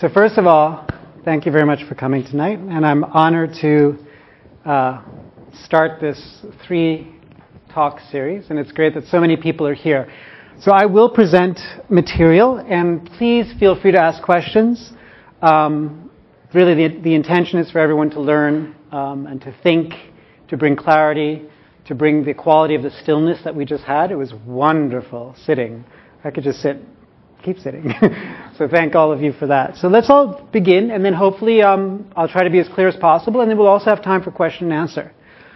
So first of all, thank you very much for coming tonight, and I'm honored to start this 3-talk series, and it's great that so many people are here. So I will present material, and please feel free to ask questions. Really, the intention is for everyone to learn and to think, to bring clarity, to bring the quality of the stillness that we just had. It was wonderful sitting. I could just keep sitting. So thank all of you for that. So let's all begin, and then hopefully I'll try to be as clear as possible, and then we'll also have time for question and answer.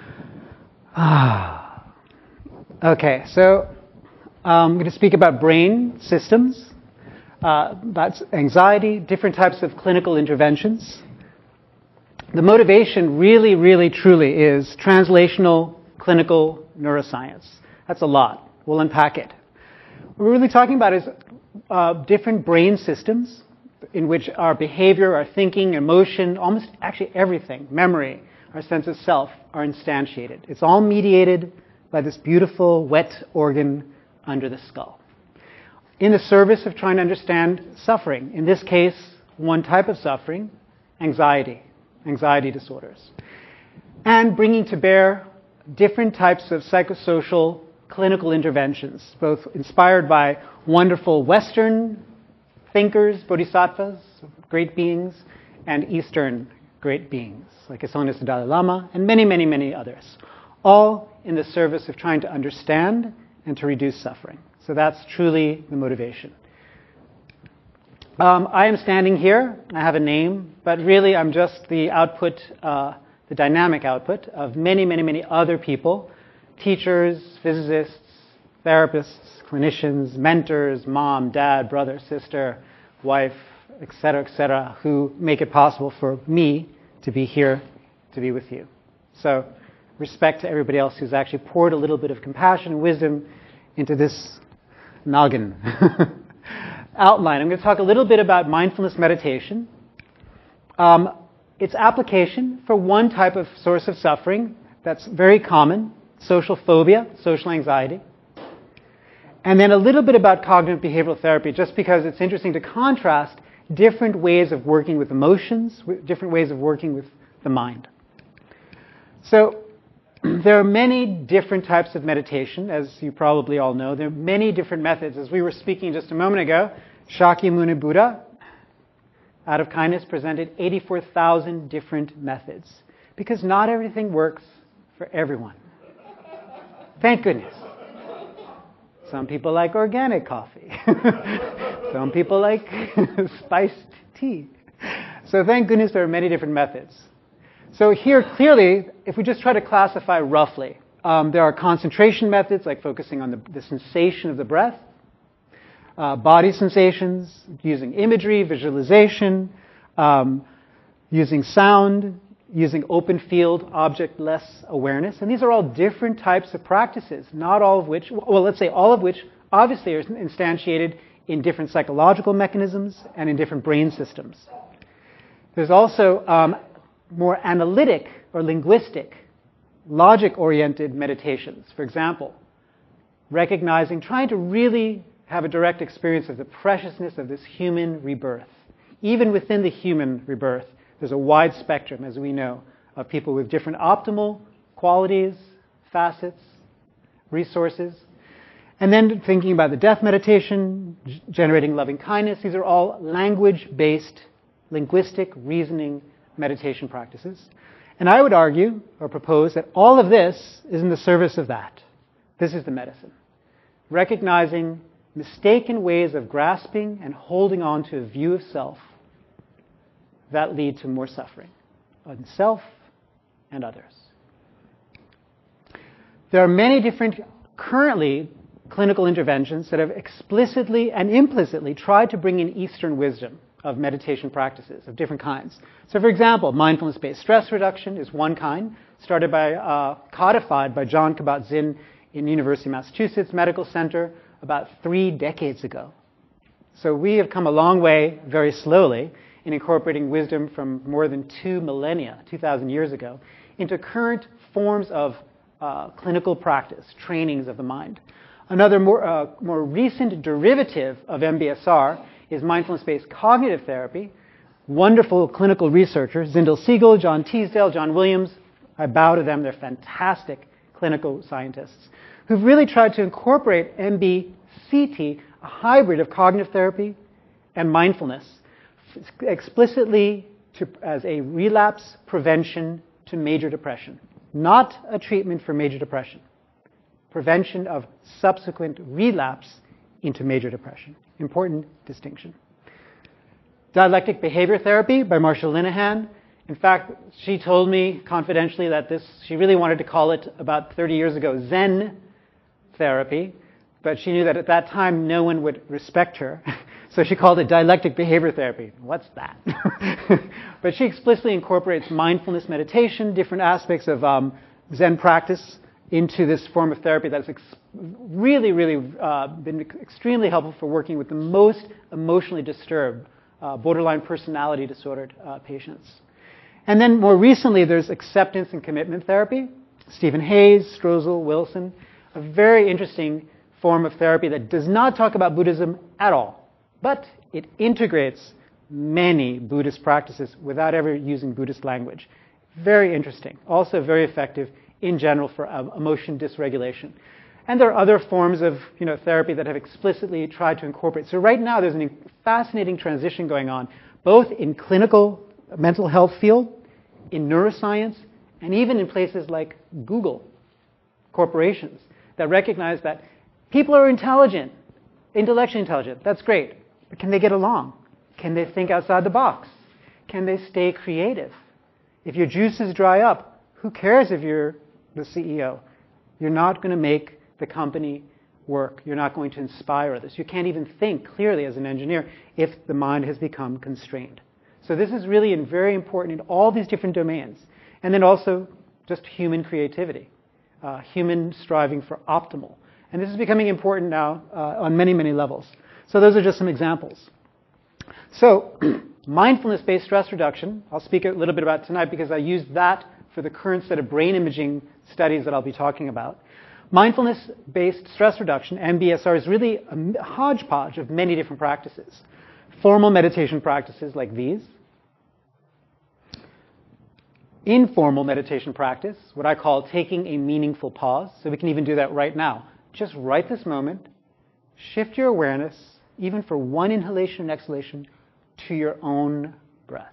Okay, so I'm going to speak about brain systems, about anxiety, different types of clinical interventions. The motivation really, really, truly is translational clinical neuroscience. That's a lot. We'll unpack it. What we're really talking about is different brain systems in which our behavior, our thinking, emotion, almost actually everything, memory, our sense of self, are instantiated. It's all mediated by this beautiful wet organ under the skull, in the service of trying to understand suffering. In this case, one type of suffering, anxiety disorders, and bringing to bear different types of psychosocial clinical interventions, both inspired by wonderful Western thinkers, bodhisattvas, great beings, and Eastern great beings, like His Holiness the Dalai Lama, and many, many, many others, all in the service of trying to understand and to reduce suffering. So that's truly the motivation. I am standing here. I have a name, but really I'm just the output, the dynamic output of many, many, many other people, teachers, physicists, therapists, clinicians, mentors, mom, dad, brother, sister, wife, etc., who make it possible for me to be here, to be with you. So respect to everybody else who's actually poured a little bit of compassion and wisdom into this noggin. Outline. I'm going to talk a little bit about mindfulness meditation, its application for one type of source of suffering that's very common, social phobia, social anxiety, and then a little bit about cognitive behavioral therapy, just because it's interesting to contrast different ways of working with emotions, different ways of working with the mind. So there are many different types of meditation, as you probably all know. There are many different methods. As we were speaking just a moment ago, Shakyamuni Buddha, out of kindness, presented 84,000 different methods, because not everything works for everyone. Thank goodness. Some people like organic coffee. Some people like spiced tea. So thank goodness there are many different methods. So here, clearly, if we just try to classify roughly, there are concentration methods, like focusing on the sensation of the breath, body sensations, using imagery, visualization, using sound, using open field, object-less awareness. And these are all different types of practices, not all of which, well, let's say all of which obviously are instantiated in different psychological mechanisms and in different brain systems. There's also more analytic or linguistic, logic-oriented meditations. For example, trying to really have a direct experience of the preciousness of this human rebirth. Even within the human rebirth, there's a wide spectrum, as we know, of people with different optimal qualities, facets, resources. And then thinking about the death meditation, generating loving kindness. These are all language-based, linguistic, reasoning meditation practices. And I would argue, or propose, that all of this is in the service of that. This is the medicine. Recognizing mistaken ways of grasping and holding on to a view of self that lead to more suffering on self and others. There are many different, currently, clinical interventions that have explicitly and implicitly tried to bring in Eastern wisdom of meditation practices of different kinds. So, for example, mindfulness-based stress reduction is one kind, started by, codified by John Kabat-Zinn in University of Massachusetts Medical Center about 3 decades ago. So we have come a long way, very slowly, in incorporating wisdom from more than 2 millennia, 2,000 years ago, into current forms of clinical practice, trainings of the mind. Another more recent derivative of MBSR is mindfulness-based cognitive therapy, wonderful clinical researchers, Zindel Siegel, John Teasdale, John Williams. I bow to them. They're fantastic clinical scientists who've really tried to incorporate MBCT, a hybrid of cognitive therapy and mindfulness, explicitly as a relapse prevention to major depression. Not a treatment for major depression. Prevention of subsequent relapse into major depression. Important distinction. Dialectic behavior therapy by Marsha Linehan. In fact, she told me confidentially that she really wanted to call it about 30 years ago Zen therapy, but she knew that at that time no one would respect her. So she called it dialectic behavior therapy. What's that? But she explicitly incorporates mindfulness meditation, different aspects of Zen practice into this form of therapy that's really been extremely helpful for working with the most emotionally disturbed, borderline personality disordered patients. And then more recently, there's acceptance and commitment therapy. Stephen Hayes, Strozel, Wilson, a very interesting form of therapy that does not talk about Buddhism at all, but it integrates many Buddhist practices without ever using Buddhist language. Very interesting. Also very effective in general for emotion dysregulation. And there are other forms of therapy that have explicitly tried to incorporate. So right now there's a fascinating transition going on, both in clinical mental health field, in neuroscience, and even in places like Google, corporations that recognize that people are intelligent, intellectually intelligent. That's great. But can they get along? Can they think outside the box? Can they stay creative? If your juices dry up, who cares if you're the CEO? You're not going to make the company work. You're not going to inspire others. You can't even think clearly as an engineer if the mind has become constrained. So this is really very important in all these different domains. And then also just human creativity, human striving for optimal. And this is becoming important now on many, many levels. So those are just some examples. So mindfulness-based stress reduction, I'll speak a little bit about tonight because I used that for the current set of brain imaging studies that I'll be talking about. Mindfulness-based stress reduction, MBSR, is really a hodgepodge of many different practices. Formal meditation practices like these. Informal meditation practice, what I call taking a meaningful pause. So we can even do that right now. Just right this moment, shift your awareness, even for one inhalation and exhalation, to your own breath.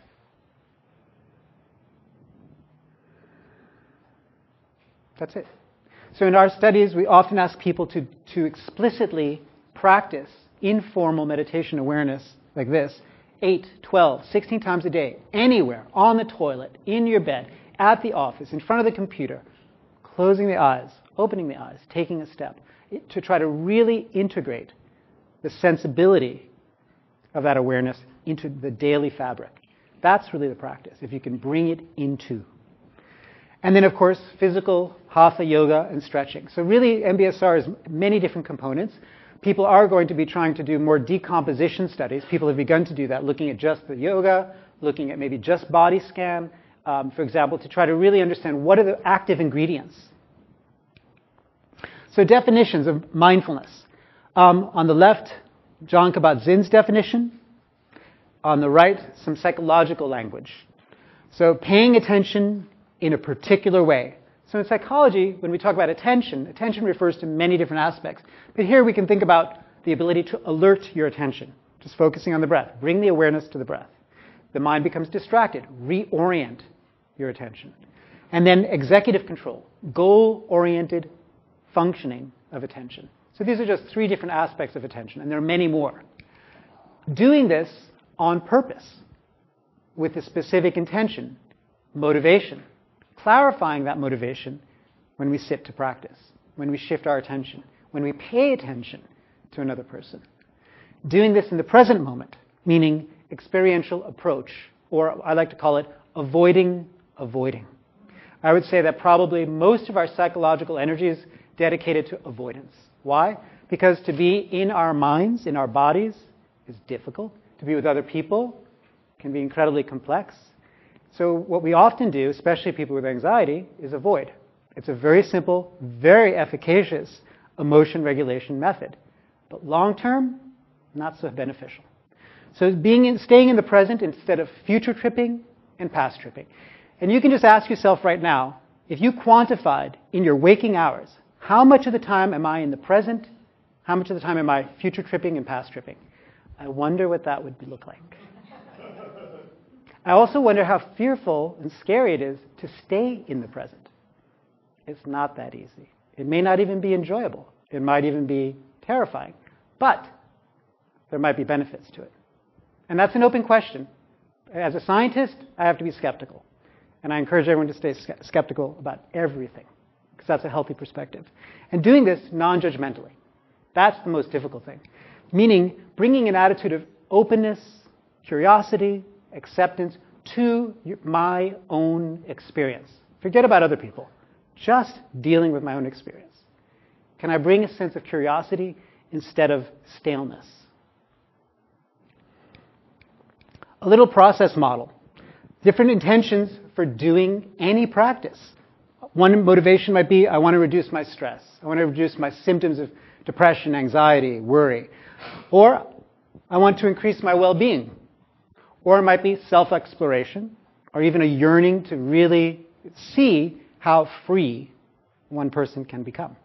That's it. So in our studies, we often ask people to explicitly practice informal meditation awareness like this, 8, 12, 16 times a day, anywhere, on the toilet, in your bed, at the office, in front of the computer, closing the eyes, opening the eyes, taking a step, to try to really integrate the sensibility of that awareness into the daily fabric. That's really the practice, if you can bring it into. And then, of course, physical, hatha yoga, and stretching. So really, MBSR is many different components. People are going to be trying to do more decomposition studies. People have begun to do that, looking at just the yoga, looking at maybe just body scan, for example, to try to really understand what are the active ingredients. So definitions of mindfulness. On the left, John Kabat-Zinn's definition. On the right, some psychological language. So paying attention in a particular way. So in psychology, when we talk about attention, attention refers to many different aspects. But here we can think about the ability to alert your attention, just focusing on the breath. Bring the awareness to the breath. The mind becomes distracted. Reorient your attention. And then executive control, goal-oriented functioning of attention. So these are just 3 different aspects of attention, and there are many more. Doing this on purpose, with a specific intention, motivation, clarifying that motivation when we sit to practice, when we shift our attention, when we pay attention to another person. Doing this in the present moment, meaning experiential approach, or I like to call it avoiding. I would say that probably most of our psychological energy is dedicated to avoidance. Why? Because to be in our minds, in our bodies, is difficult. To be with other people can be incredibly complex. So what we often do, especially people with anxiety, is avoid. It's a very simple, very efficacious emotion regulation method. But long term, not so beneficial. So staying in the present instead of future tripping and past tripping. And you can just ask yourself right now, if you quantified in your waking hours, how much of the time am I in the present? How much of the time am I future tripping and past tripping? I wonder what that would look like. I also wonder how fearful and scary it is to stay in the present. It's not that easy. It may not even be enjoyable. It might even be terrifying. But there might be benefits to it. And that's an open question. As a scientist, I have to be skeptical. And I encourage everyone to stay skeptical about everything, because that's a healthy perspective. And doing this non-judgmentally. That's the most difficult thing. Meaning bringing an attitude of openness, curiosity, acceptance to my own experience. Forget about other people. Just dealing with my own experience. Can I bring a sense of curiosity instead of staleness? A little process model. Different intentions for doing any practice. One motivation might be, I want to reduce my stress. I want to reduce my symptoms of depression, anxiety, worry. Or I want to increase my well-being. Or it might be self-exploration, or even a yearning to really see how free one person can become.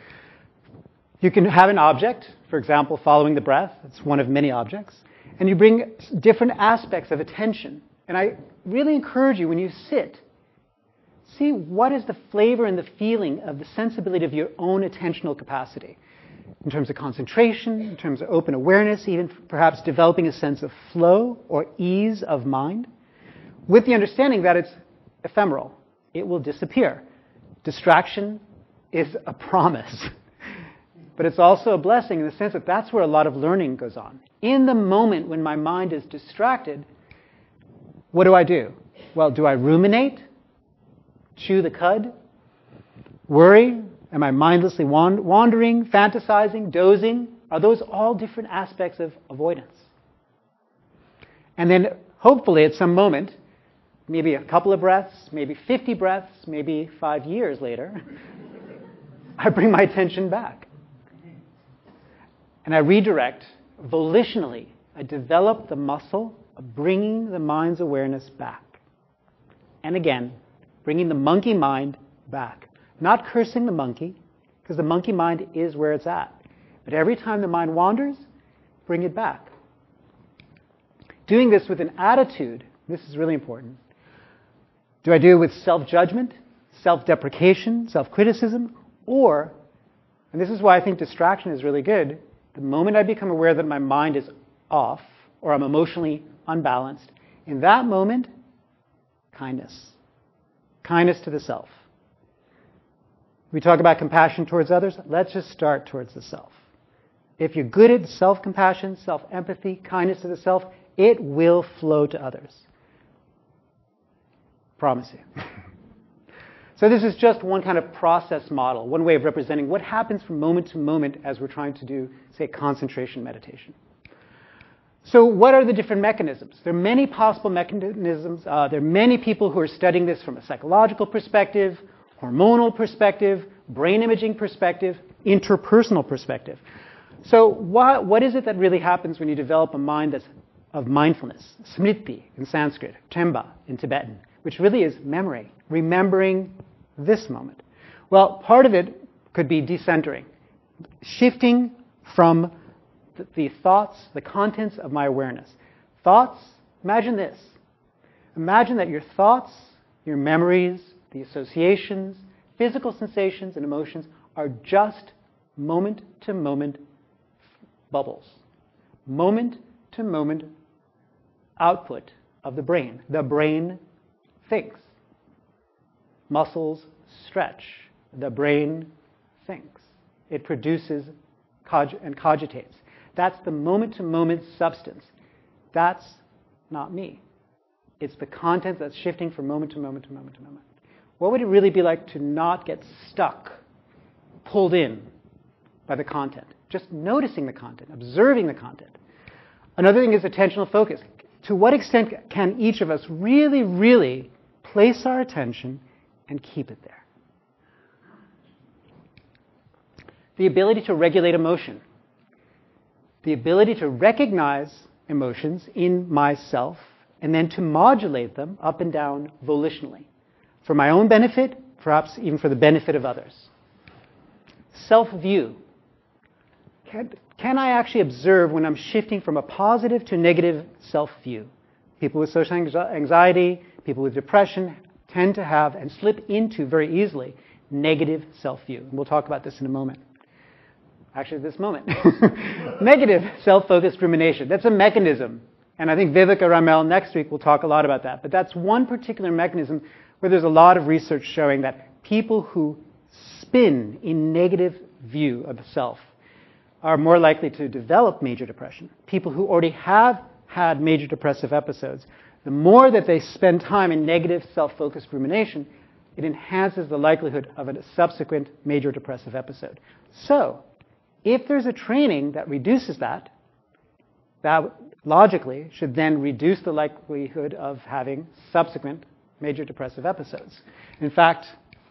You can have an object, for example, following the breath. It's one of many objects. And you bring different aspects of attention. And I really encourage you, when you sit, see what is the flavor and the feeling of the sensibility of your own attentional capacity. In terms of concentration, in terms of open awareness, even perhaps developing a sense of flow or ease of mind, with the understanding that it's ephemeral. It will disappear. Distraction is a promise. But it's also a blessing in the sense that that's where a lot of learning goes on. In the moment when my mind is distracted, what do? Well, do I ruminate? Chew the cud? Worry? Am I mindlessly wandering, fantasizing, dozing? Are those all different aspects of avoidance? And then, hopefully, at some moment, maybe a couple of breaths, maybe 50 breaths, maybe 5 years later, I bring my attention back. And I redirect volitionally. I develop the muscle of bringing the mind's awareness back. And again, bringing the monkey mind back. Not cursing the monkey, because the monkey mind is where it's at. But every time the mind wanders, bring it back. Doing this with an attitude, this is really important. Do I do it with self-judgment, self-deprecation, self-criticism, or, and this is why I think distraction is really good, the moment I become aware that my mind is off, or I'm emotionally unbalanced, in that moment, kindness. Kindness to the self. We talk about compassion towards others. Let's just start towards the self. If you're good at self-compassion, self-empathy, kindness to the self, it will flow to others. Promise you. So this is just one kind of process model, one way of representing what happens from moment to moment as we're trying to do, say, concentration meditation. So what are the different mechanisms? There are many possible mechanisms. There are many people who are studying this from a psychological perspective, hormonal perspective, brain imaging perspective, interpersonal perspective. So what is it that really happens when you develop a mind that's of mindfulness? Smriti in Sanskrit, Tremba in Tibetan, which really is memory, remembering this moment. Well, part of it could be decentering, shifting from the thoughts, the contents of my awareness. Thoughts, imagine this. Imagine that your thoughts, your memories, the associations, physical sensations and emotions are just moment-to-moment bubbles. Moment-to-moment output of the brain. The brain thinks. Muscles stretch. The brain thinks. It produces and cogitates. That's the moment-to-moment substance. That's not me. It's the content that's shifting from moment to moment to moment to moment. What would it really be like to not get stuck, pulled in by the content? Just noticing the content, observing the content. Another thing is attentional focus. To what extent can each of us really, really place our attention and keep it there? The ability to regulate emotion. The ability to recognize emotions in myself and then to modulate them up and down volitionally for my own benefit, perhaps even for the benefit of others. Self-view. Can I actually observe when I'm shifting from a positive to negative self-view? People with social anxiety, people with depression tend to have and slip into very easily negative self-view. And we'll talk about this in a moment. Actually, this moment. Negative self-focused rumination. That's a mechanism. And I think Viveka Ramel next week will talk a lot about that. But that's one particular mechanism where there's a lot of research showing that people who spin in negative view of the self are more likely to develop major depression. People who already have had major depressive episodes, the more that they spend time in negative self-focused rumination, it enhances the likelihood of a subsequent major depressive episode. So, if there's a training that reduces that, that logically should then reduce the likelihood of having subsequent major depressive episodes. In fact,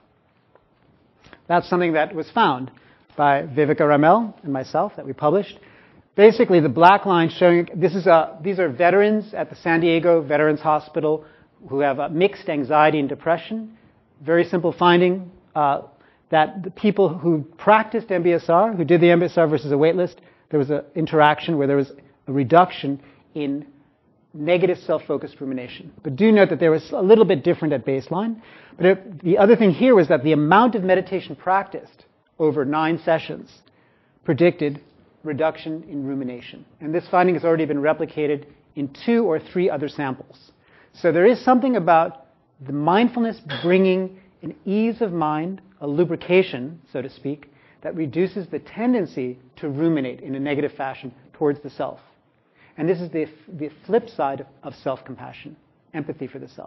that's something that was found by Viveka Ramel and myself that we published. Basically, the black line showing, these are veterans at the San Diego Veterans Hospital who have mixed anxiety and depression. Very simple finding that the people who practiced MBSR, who did the MBSR versus a waitlist, there was an interaction where there was a reduction in negative self-focused rumination. But do note that there was a little bit different at baseline. But the other thing here was that the amount of meditation practiced over 9 sessions predicted reduction in rumination. And this finding has already been replicated in 2 or 3 other samples. So there is something about the mindfulness bringing an ease of mind, a lubrication, so to speak, that reduces the tendency to ruminate in a negative fashion towards the self. And this is the flip side of self-compassion, empathy for the self.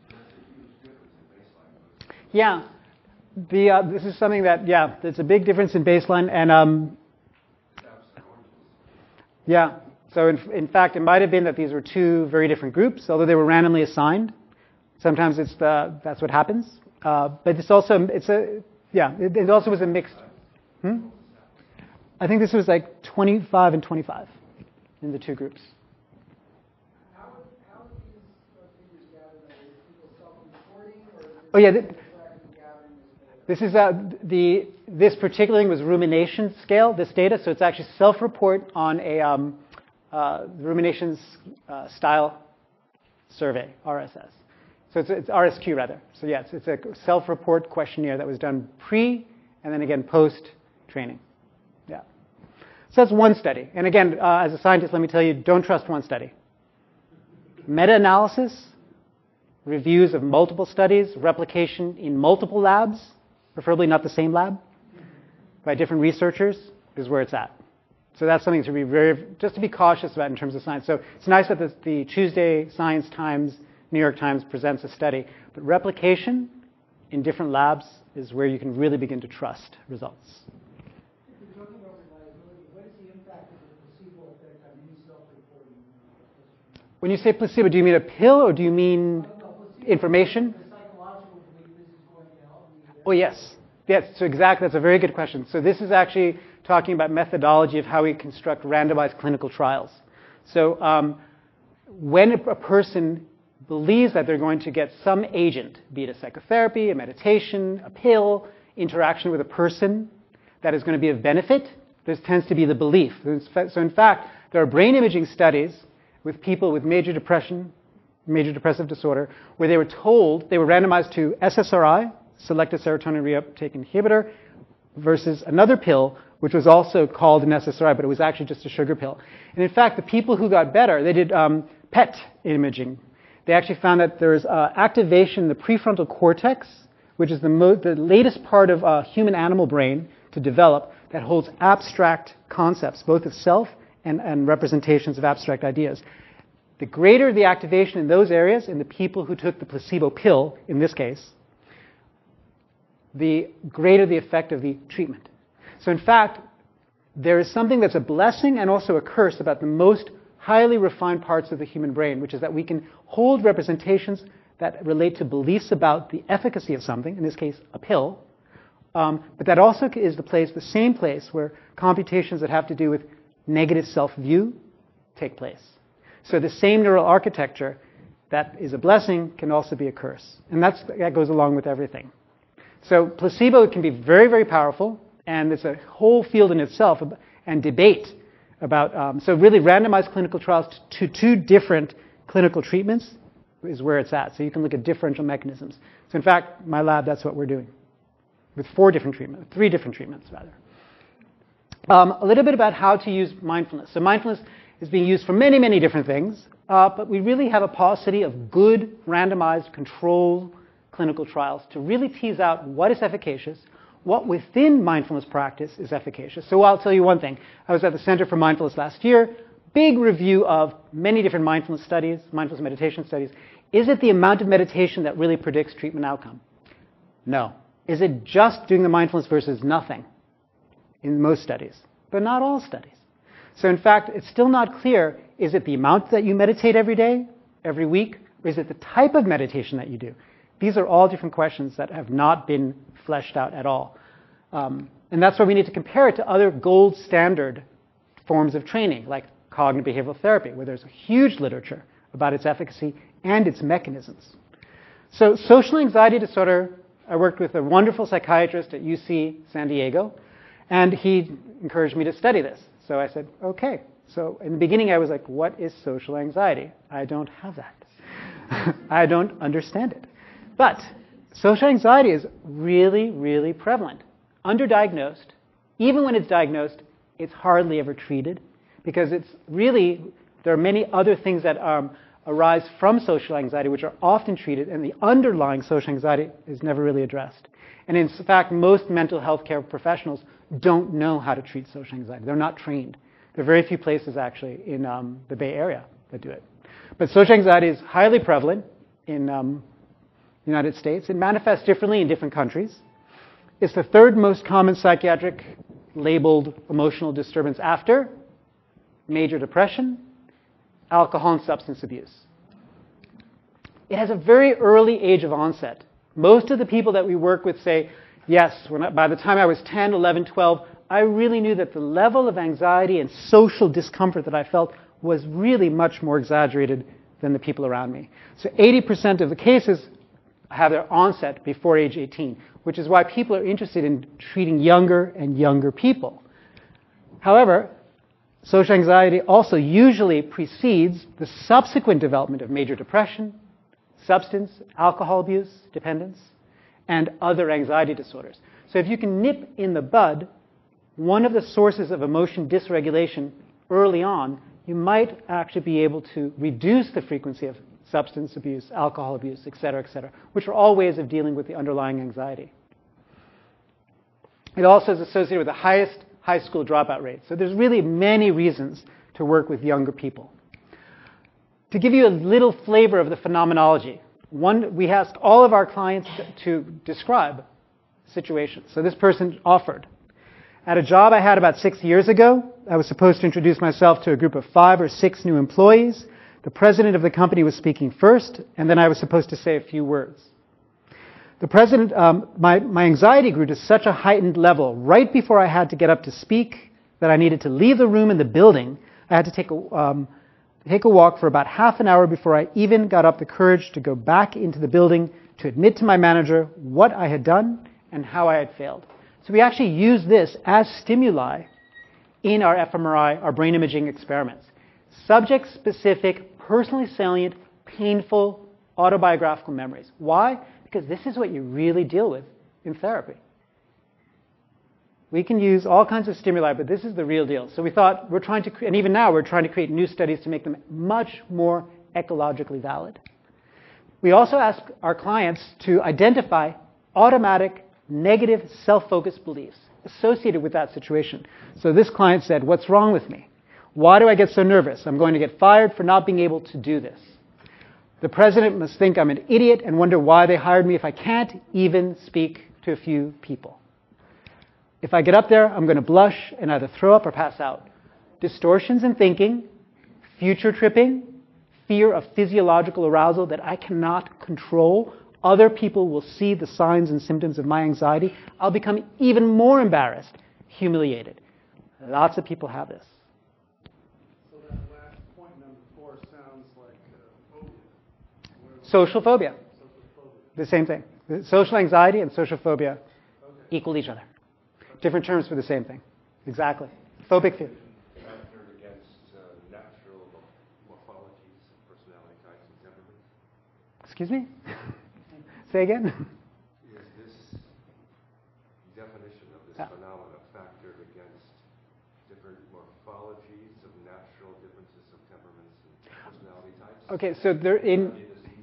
Yeah, this is something that, there's a big difference in baseline. And so in fact, it might have been that these were 2 very different groups, although they were randomly assigned. Sometimes that's what happens. But it also was a mixed. I think this was like 25 and 25 in the 2 groups. How are these figures gathered? Are people self-reporting, or Oh yeah, gathering this particular thing was rumination scale. This data, so it's actually self-report on a ruminations style survey, RSS. So it's RSQ rather. So yes, it's a self-report questionnaire that was done pre and then again post training. Yeah. So that's one study. And again, as a scientist, let me tell you, don't trust one study. Meta-analysis, reviews of multiple studies, replication in multiple labs, preferably not the same lab, by different researchers, is where it's at. So that's something to be just to be cautious about in terms of science. So it's nice that the Tuesday Science Times, New York Times presents a study, but replication in different labs is where you can really begin to trust results. If you're talking about reliability, what is the impact of the placebo effect on any self-reporting? When you say placebo, do you mean a pill or do you mean information? The psychological belief this is going to help me. Oh, yes. Yes, so exactly. That's a very good question. So this is actually talking about methodology of how we construct randomized clinical trials. So when a person believes that they're going to get some agent, be it a psychotherapy, a meditation, a pill, interaction with a person that is going to be of benefit, this tends to be the belief. So in fact, there are brain imaging studies with people with major depression, major depressive disorder, where they were told, they were randomized to SSRI, selective serotonin reuptake inhibitor, versus another pill, which was also called an SSRI, but it was actually just a sugar pill. And in fact, the people who got better, they did PET imaging. They actually found that there's activation in the prefrontal cortex, which is the latest part of human-animal brain to develop, that holds abstract concepts, both of self and representations of abstract ideas. The greater the activation in those areas, in the people who took the placebo pill, in this case, the greater the effect of the treatment. So in fact, there is something that's a blessing and also a curse about the most highly refined parts of the human brain, which is that we can hold representations that relate to beliefs about the efficacy of something, in this case, a pill, but that also is the same place where computations that have to do with negative self-view take place. So the same neural architecture that is a blessing can also be a curse. And that goes along with everything. So placebo can be very, very powerful, and it's a whole field in itself, and debate about, so really randomized clinical trials to 2 different clinical treatments is where it's at. So you can look at differential mechanisms. So in fact, my lab, that's what we're doing with 3 different treatments rather. A little bit about how to use mindfulness. So mindfulness is being used for many, many different things, but we really have a paucity of good randomized controlled clinical trials to really tease out what is efficacious, what within mindfulness practice is efficacious. So I'll tell you one thing. I was at the Center for Mindfulness last year, big review of many different mindfulness studies, mindfulness meditation studies. Is it the amount of meditation that really predicts treatment outcome? No. Is it just doing the mindfulness versus nothing? In most studies, but not all studies. So in fact, it's still not clear, is it the amount that you meditate every day, every week, or is it the type of meditation that you do? These are all different questions that have not been fleshed out at all. And that's why we need to compare it to other gold standard forms of training, like cognitive behavioral therapy, where there's a huge literature about its efficacy and its mechanisms. So social anxiety disorder, I worked with a wonderful psychiatrist at UC San Diego, and he encouraged me to study this. So I said, okay. So in the beginning, I was like, what is social anxiety? I don't have that. I don't understand it. But social anxiety is really, really prevalent. Underdiagnosed. Even when it's diagnosed, it's hardly ever treated because it's really, there are many other things that arise from social anxiety which are often treated, and the underlying social anxiety is never really addressed. And in fact, most mental health care professionals don't know how to treat social anxiety. They're not trained. There are very few places actually in the Bay Area that do it. But social anxiety is highly prevalent in the United States. It manifests differently in different countries. It's the 3rd most common psychiatric labeled emotional disturbance after major depression, alcohol, and substance abuse. It has a very early age of onset. Most of the people that we work with say, yes, by the time I was 10, 11, 12, I really knew that the level of anxiety and social discomfort that I felt was really much more exaggerated than the people around me. So 80% of the cases have their onset before age 18, which is why people are interested in treating younger and younger people. However, social anxiety also usually precedes the subsequent development of major depression, substance, alcohol abuse, dependence, and other anxiety disorders. So if you can nip in the bud one of the sources of emotion dysregulation early on, you might actually be able to reduce the frequency of substance abuse, alcohol abuse, et cetera, which are all ways of dealing with the underlying anxiety. It also is associated with the highest high school dropout rate. So there's really many reasons to work with younger people. To give you a little flavor of the phenomenology, we asked all of our clients to describe situations. So this person offered. At a job I had about 6 years ago, I was supposed to introduce myself to a group of 5 or 6 new employees. The president of the company was speaking first, and then I was supposed to say a few words. The president, my anxiety grew to such a heightened level right before I had to get up to speak that I needed to leave the room in the building. I had to take a walk for about half an hour before I even got up the courage to go back into the building to admit to my manager what I had done and how I had failed. So we actually use this as stimuli in our fMRI, our brain imaging experiments. Subject-specific, personally salient, painful, autobiographical memories. Why? Because this is what you really deal with in therapy. We can use all kinds of stimuli, but this is the real deal. So we thought we're trying to, and even now we're trying to create new studies to make them much more ecologically valid. We also ask our clients to identify automatic negative self-focused beliefs associated with that situation. So this client said, what's wrong with me? Why do I get so nervous? I'm going to get fired for not being able to do this. The president must think I'm an idiot and wonder why they hired me if I can't even speak to a few people. If I get up there, I'm going to blush and either throw up or pass out. Distortions in thinking, future tripping, fear of physiological arousal that I cannot control. Other people will see the signs and symptoms of my anxiety. I'll become even more embarrassed, humiliated. Lots of people have this. So that last point, number 4, sounds Social phobia. The same thing. Social anxiety and social phobia equal each other. Different terms for the same thing. Exactly. Phobic fear. Factored against natural morphologies, personality types, and temperaments. Excuse me? Say again? Is this definition of this phenomena factored against different morphologies of natural differences of temperaments and personality types? Okay, so they're in...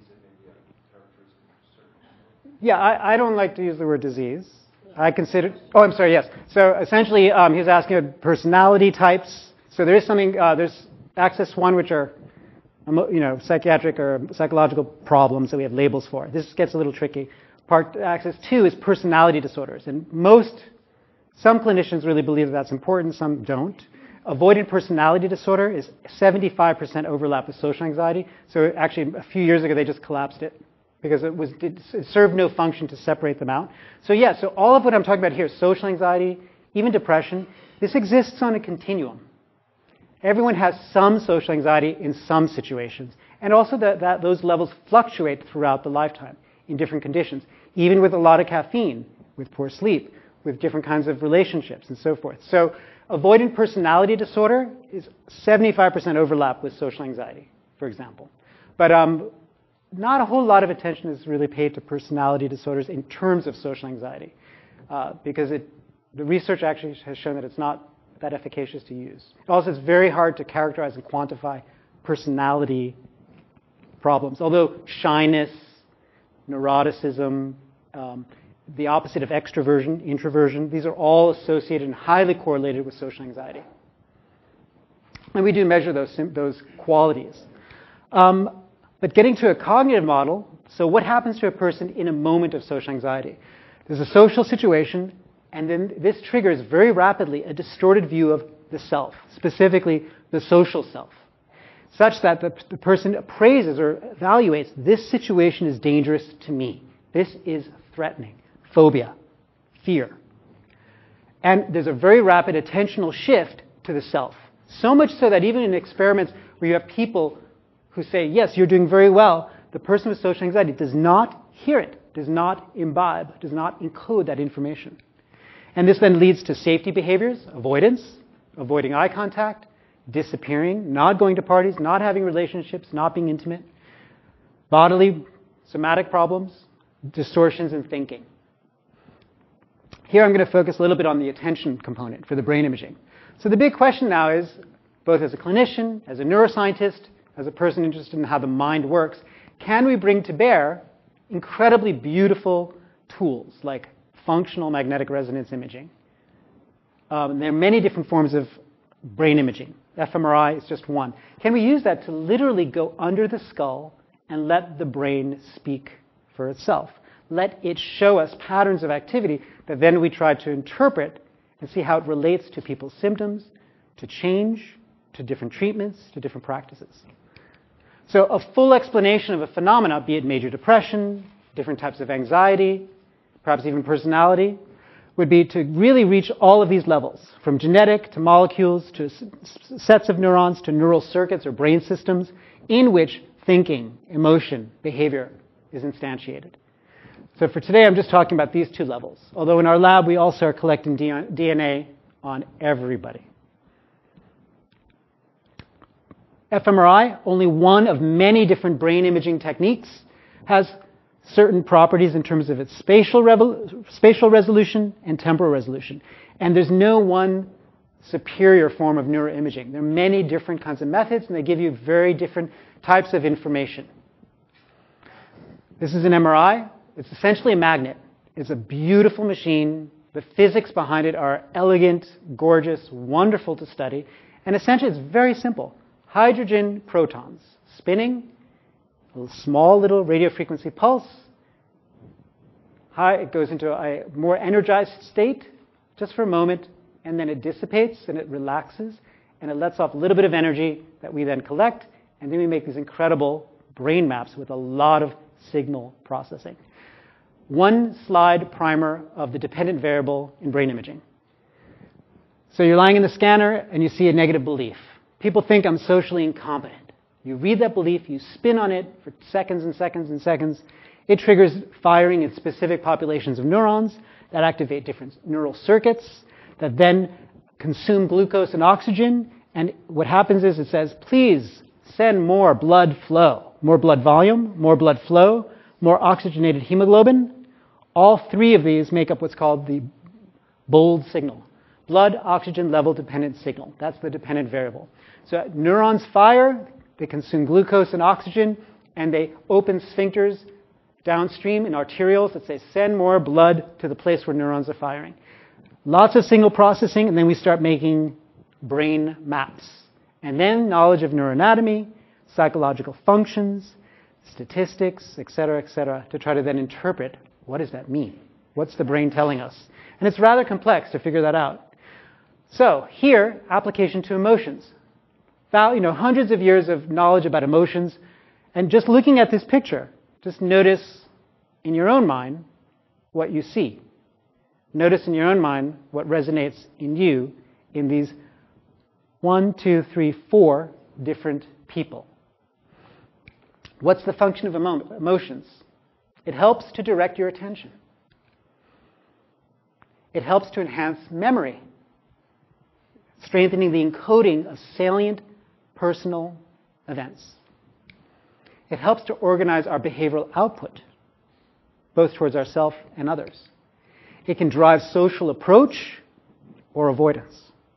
Yeah, I don't like to use the word disease. I consider... Oh, I'm sorry, yes. So essentially, he was asking about personality types. So there is something... there's Axis 1, which are, psychiatric or psychological problems that we have labels for. This gets a little tricky. Axis 2 is personality disorders. And some clinicians really believe that that's important, some don't. Avoidant personality disorder is 75% overlap with social anxiety. So actually, a few years ago, they just collapsed it, because it served no function to separate them out. So yeah, so all of what I'm talking about here, social anxiety, even depression, this exists on a continuum. Everyone has some social anxiety in some situations. And also that those levels fluctuate throughout the lifetime in different conditions, even with a lot of caffeine, with poor sleep, with different kinds of relationships and so forth. So avoidant personality disorder is 75% overlap with social anxiety, for example. But not a whole lot of attention is really paid to personality disorders in terms of social anxiety, because the research actually has shown that it's not that efficacious to use. Also, it's very hard to characterize and quantify personality problems, although shyness, neuroticism, the opposite of extroversion, introversion, these are all associated and highly correlated with social anxiety. And we do measure those qualities. But getting to a cognitive model, so what happens to a person in a moment of social anxiety? There's a social situation, and then this triggers very rapidly a distorted view of the self, specifically the social self, such that the person appraises or evaluates, this situation is dangerous to me. This is threatening. Phobia, fear. And there's a very rapid attentional shift to the self. So much so that even in experiments where you have people who say, yes, you're doing very well, the person with social anxiety does not hear it, does not imbibe, does not encode that information. And this then leads to safety behaviors, avoidance, avoiding eye contact, disappearing, not going to parties, not having relationships, not being intimate, bodily, somatic problems, distortions in thinking. Here I'm going to focus a little bit on the attention component for the brain imaging. So the big question now is, both as a clinician, as a neuroscientist, as a person interested in how the mind works, can we bring to bear incredibly beautiful tools like functional magnetic resonance imaging? There are many different forms of brain imaging. fMRI is just one. Can we use that to literally go under the skull and let the brain speak for itself? Let it show us patterns of activity that then we try to interpret and see how it relates to people's symptoms, to change, to different treatments, to different practices. So a full explanation of a phenomena, be it major depression, different types of anxiety, perhaps even personality, would be to really reach all of these levels, from genetic to molecules to sets of neurons to neural circuits or brain systems in which thinking, emotion, behavior is instantiated. So for today, I'm just talking about these two levels, although in our lab, we also are collecting DNA on everybody. fMRI, only one of many different brain imaging techniques, has certain properties in terms of its spatial resolution and temporal resolution. And there's no one superior form of neuroimaging. There are many different kinds of methods, and they give you very different types of information. This is an MRI. It's essentially a magnet. It's a beautiful machine. The physics behind it are elegant, gorgeous, wonderful to study. And essentially, it's very simple. Hydrogen protons spinning, a small little radio frequency pulse. It goes into a more energized state just for a moment, and then it dissipates and it relaxes, and it lets off a little bit of energy that we then collect, and then we make these incredible brain maps with a lot of signal processing. One slide primer of the dependent variable in brain imaging. So you're lying in the scanner and you see a negative belief. People think I'm socially incompetent. You read that belief, you spin on it for seconds and seconds and seconds. It triggers firing in specific populations of neurons that activate different neural circuits that then consume glucose and oxygen. And what happens is it says, please send more blood flow, more blood volume, more blood flow, more oxygenated hemoglobin. All three of these make up what's called the BOLD signal, blood oxygen level dependent signal. That's the dependent variable. So neurons fire, they consume glucose and oxygen, and they open sphincters downstream in arterioles that say send more blood to the place where neurons are firing. Lots of signal processing, and then we start making brain maps. And then knowledge of neuroanatomy, psychological functions, statistics, et cetera, to try to then interpret what does that mean? What's the brain telling us? And it's rather complex to figure that out. So here, application to emotions. Hundreds of years of knowledge about emotions, and just looking at this picture, just notice in your own mind what you see. Notice in your own mind what resonates in you in these 1, 2, 3, 4 different people. What's the function of emotions? It helps to direct your attention. It helps to enhance memory, strengthening the encoding of salient personal events. It helps to organize our behavioral output, both towards ourselves and others. It can drive social approach or avoidance.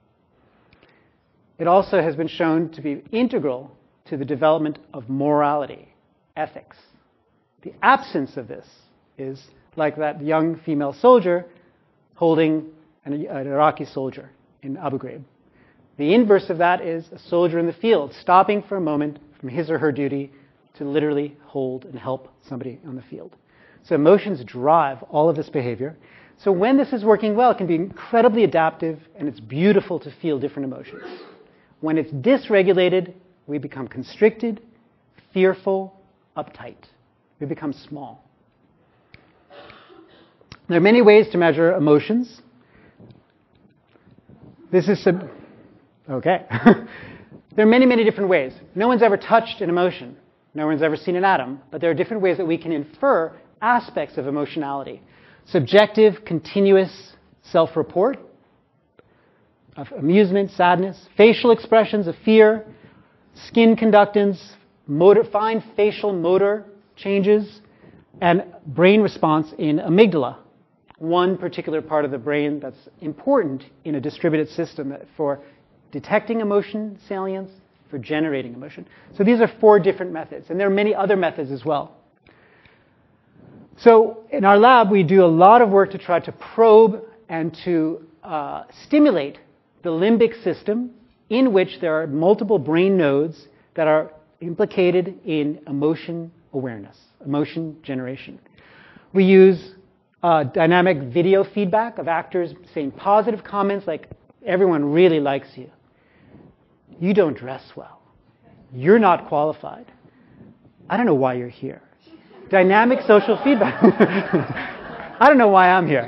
It also has been shown to be integral to the development of morality, ethics. The absence of this is like that young female soldier holding an Iraqi soldier in Abu Ghraib. The inverse of that is a soldier in the field stopping for a moment from his or her duty to literally hold and help somebody on the field. So emotions drive all of this behavior. So when this is working well, it can be incredibly adaptive, and it's beautiful to feel different emotions. When it's dysregulated, we become constricted, fearful, uptight. We become small. There are many ways to measure emotions. This is okay. There are many, many different ways. No one's ever touched an emotion. No one's ever seen an atom. But there are different ways that we can infer aspects of emotionality. Subjective, continuous self-report of amusement, sadness, facial expressions of fear, skin conductance, fine facial motor changes, and brain response in amygdala, one particular part of the brain that's important in a distributed system for detecting emotion salience, for generating emotion. So these are 4 different methods, and there are many other methods as well. So in our lab, we do a lot of work to try to probe and to stimulate the limbic system, in which there are multiple brain nodes that are implicated in emotion awareness, emotion generation. We use dynamic video feedback of actors saying positive comments like, everyone really likes you. You don't dress well. You're not qualified. I don't know why you're here. Dynamic social feedback. I don't know why I'm here.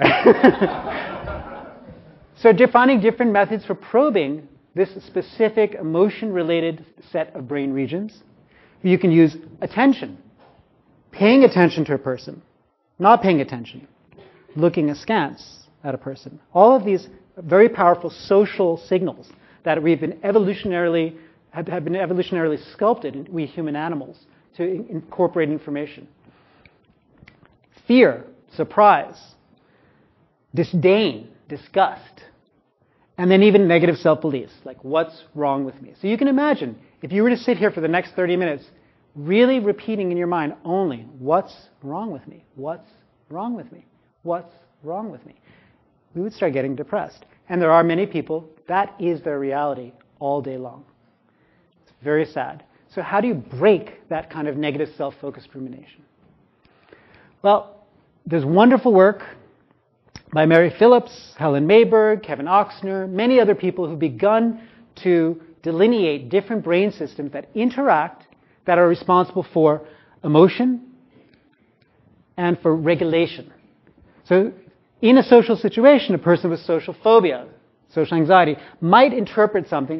So defining different methods for probing this specific emotion-related set of brain regions. You can use attention, paying attention to a person, not paying attention, looking askance at a person. All of these very powerful social signals that we've been have been evolutionarily sculpted in we human animals to incorporate information. Fear, surprise, disdain, disgust, and then even negative self-beliefs, like what's wrong with me? So you can imagine, if you were to sit here for the next 30 minutes, really repeating in your mind only, what's wrong with me? What's wrong with me? What's wrong with me? We would start getting depressed. And there are many people, that is their reality all day long. It's very sad. So how do you break that kind of negative self-focused rumination? Well, there's wonderful work by Mary Phillips, Helen Mayberg, Kevin Oxner, many other people who've begun to delineate different brain systems that interact, that are responsible for emotion and for regulation. So in a social situation, a person with social phobia, social anxiety, might interpret something as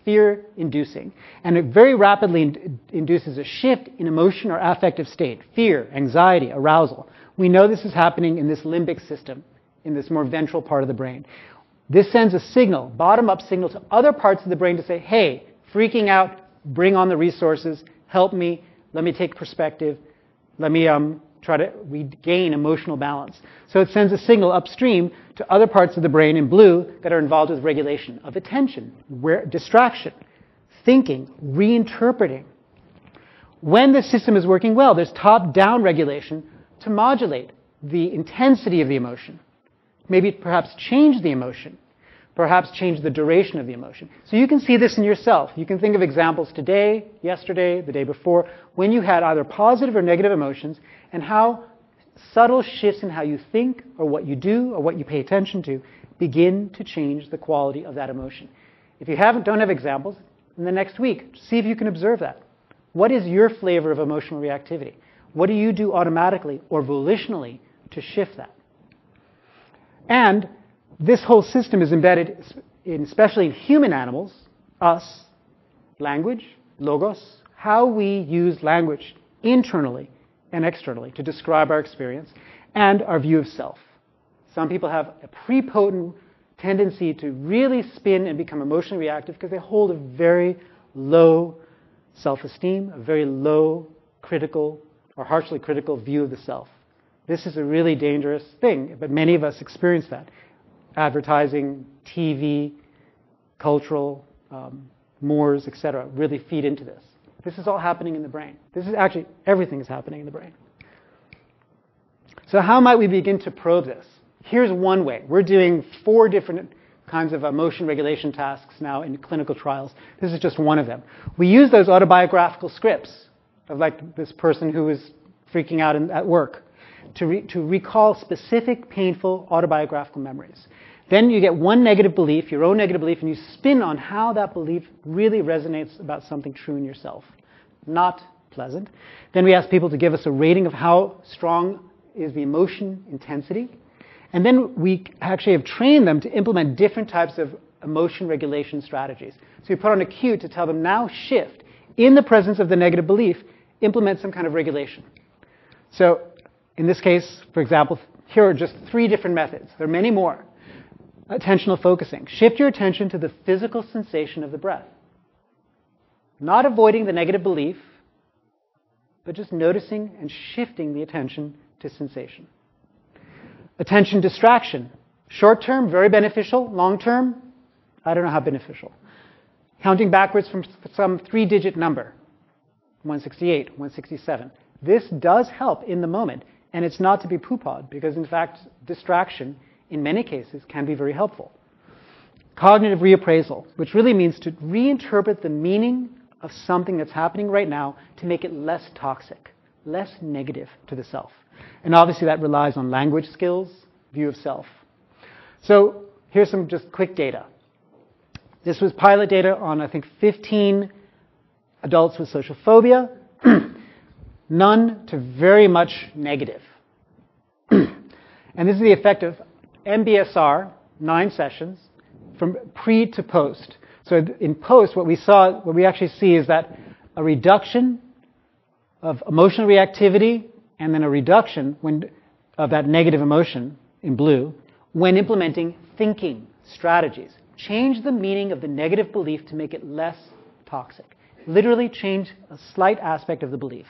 fear-inducing. And it very rapidly induces a shift in emotion or affective state, fear, anxiety, arousal. We know this is happening in this limbic system, in this more ventral part of the brain. This sends a signal, bottom-up signal, to other parts of the brain to say, hey, freaking out, bring on the resources, help me, let me take perspective, let me try to regain emotional balance. So it sends a signal upstream to other parts of the brain in blue that are involved with regulation of attention, distraction, thinking, reinterpreting. When the system is working well, there's top-down regulation to modulate the intensity of the emotion. Maybe perhaps change the emotion. Perhaps change the duration of the emotion. So you can see this in yourself. You can think of examples today, yesterday, the day before, when you had either positive or negative emotions, and how subtle shifts in how you think or what you do or what you pay attention to begin to change the quality of that emotion. If you don't have examples, in the next week, see if you can observe that. What is your flavor of emotional reactivity? What do you do automatically or volitionally to shift that? And this whole system is embedded, especially in human animals, us, language, logos, how we use language internally and externally to describe our experience, and our view of self. Some people have a prepotent tendency to really spin and become emotionally reactive because they hold a very low self-esteem, a very low critical or harshly critical view of the self. This is a really dangerous thing, but many of us experience that. Advertising, TV, cultural mores, etc., really feed into this. This is all happening in the brain. This is actually, everything is happening in the brain. So how might we begin to probe this? Here's one way. We're doing 4 different kinds of emotion regulation tasks now in clinical trials. This is just one of them. We use those autobiographical scripts of like this person who was freaking out at work to recall specific painful autobiographical memories. Then you get one negative belief, your own negative belief, and you spin on how that belief really resonates about something true in yourself. Not pleasant. Then we ask people to give us a rating of how strong is the emotion intensity. And then we actually have trained them to implement different types of emotion regulation strategies. So we put on a cue to tell them now shift. In the presence of the negative belief, implement some kind of regulation. So in this case, for example, here are just 3 different methods. There are many more. Attentional focusing. Shift your attention to the physical sensation of the breath. Not avoiding the negative belief, but just noticing and shifting the attention to sensation. Attention distraction. Short term, very beneficial. Long term, I don't know how beneficial. Counting backwards from some 3-digit number. 168, 167. This does help in the moment. And it's not to be poo-pawed, because in fact, distraction, in many cases, can be very helpful. Cognitive reappraisal, which really means to reinterpret the meaning of something that's happening right now to make it less toxic, less negative to the self. And obviously that relies on language skills, view of self. So here's some just quick data. This was pilot data on, I think, 15 adults with social phobia. None to very much negative. And this is the effect of MBSR, 9 sessions, from pre to post. So in post, what we actually see is that a reduction of emotional reactivity and then a reduction of that negative emotion in blue when implementing thinking strategies. Change the meaning of the negative belief to make it less toxic. Literally change a slight aspect of the belief.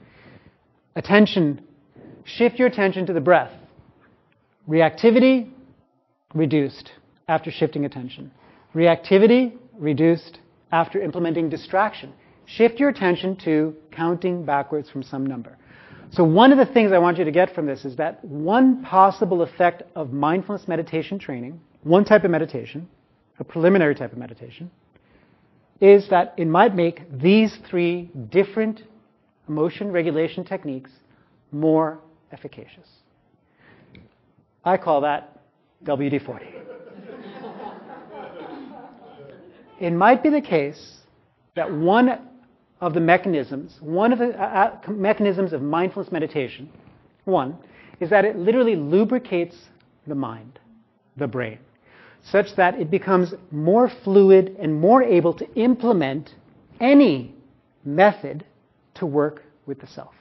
Attention. Shift your attention to the breath. Reactivity, reduced after shifting attention. Reactivity, reduced after implementing distraction. Shift your attention to counting backwards from some number. So one of the things I want you to get from this is that one possible effect of mindfulness meditation training, one type of meditation, a preliminary type of meditation, is that it might make these 3 different emotion regulation techniques more efficacious. I call that WD-40. It might be the case that one of the mechanisms of mindfulness meditation, is that it literally lubricates the mind, the brain. such that it becomes more fluid and more able to implement any method to work with the self.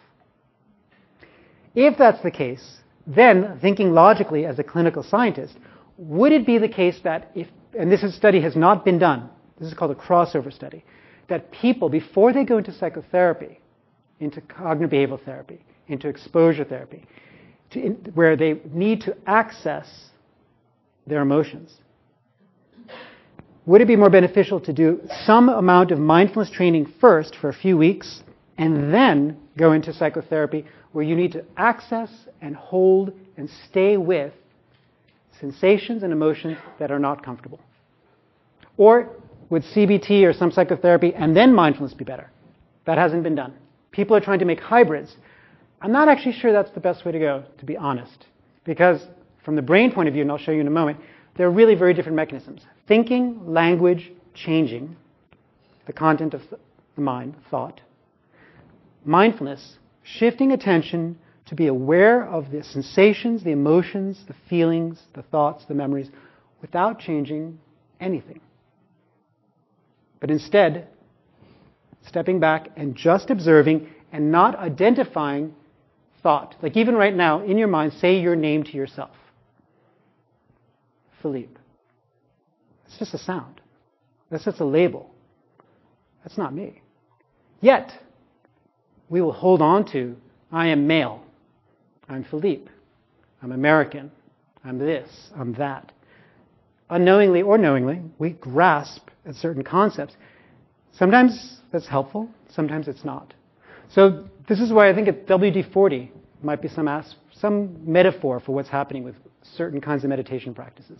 If that's the case, then thinking logically as a clinical scientist, would it be the case that if, and this study has not been done, this is called a crossover study, that people, before they go into psychotherapy, into cognitive behavioral therapy, into exposure therapy, where they need to access their emotions, would it be more beneficial to do some amount of mindfulness training first for a few weeks and then go into psychotherapy where you need to access and hold and stay with sensations and emotions that are not comfortable? Or would CBT or some psychotherapy and then mindfulness be better? That hasn't been done. People are trying to make hybrids. I'm not actually sure that's the best way to go, to be honest. Because from the brain point of view, and I'll show you in a moment, they're really very different mechanisms. Thinking, language, changing, the content of the mind, thought. Mindfulness, shifting attention to be aware of the sensations, the emotions, the feelings, the thoughts, the memories, without changing anything. But instead, stepping back and just observing and not identifying thought. Like even right now, in your mind, say your name to yourself. Philippe. It's just a sound. That's just a label. That's not me. Yet, we will hold on to, I am male. I'm Philippe. I'm American. I'm this. I'm that. Unknowingly or knowingly, we grasp at certain concepts. Sometimes that's helpful. Sometimes it's not. So this is why I think at WD-40 might be some metaphor for what's happening with certain kinds of meditation practices.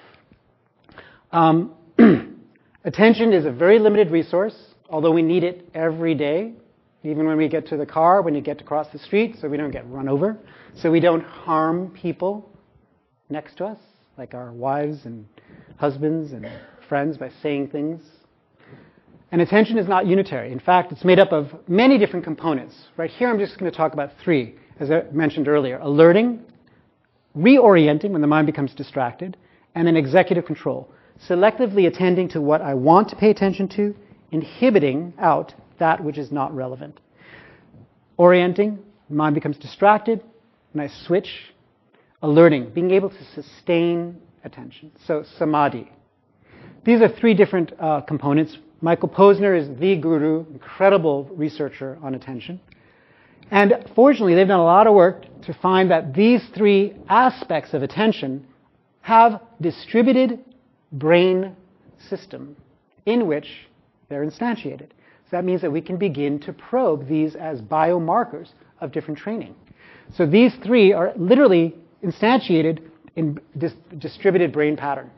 Attention is a very limited resource, although we need it every day, even when we get to the car, when you get to cross the street, so we don't get run over, so we don't harm people next to us, like our wives and husbands and friends, by saying things. And attention is not unitary. In fact, it's made up of many different components. Right here, I'm just going to talk about three, as I mentioned earlier. Alerting, reorienting when the mind becomes distracted, and then executive control. Selectively attending to what I want to pay attention to, inhibiting out that which is not relevant. Orienting, the mind becomes distracted, and I switch. Alerting, being able to sustain attention. So samadhi. These are three different components. Michael Posner is the guru, incredible researcher on attention. And fortunately, they've done a lot of work to find that these three aspects of attention have distributed brain system in which they're instantiated. So that means that we can begin to probe these as biomarkers of different training. So these three are literally instantiated in distributed brain pattern.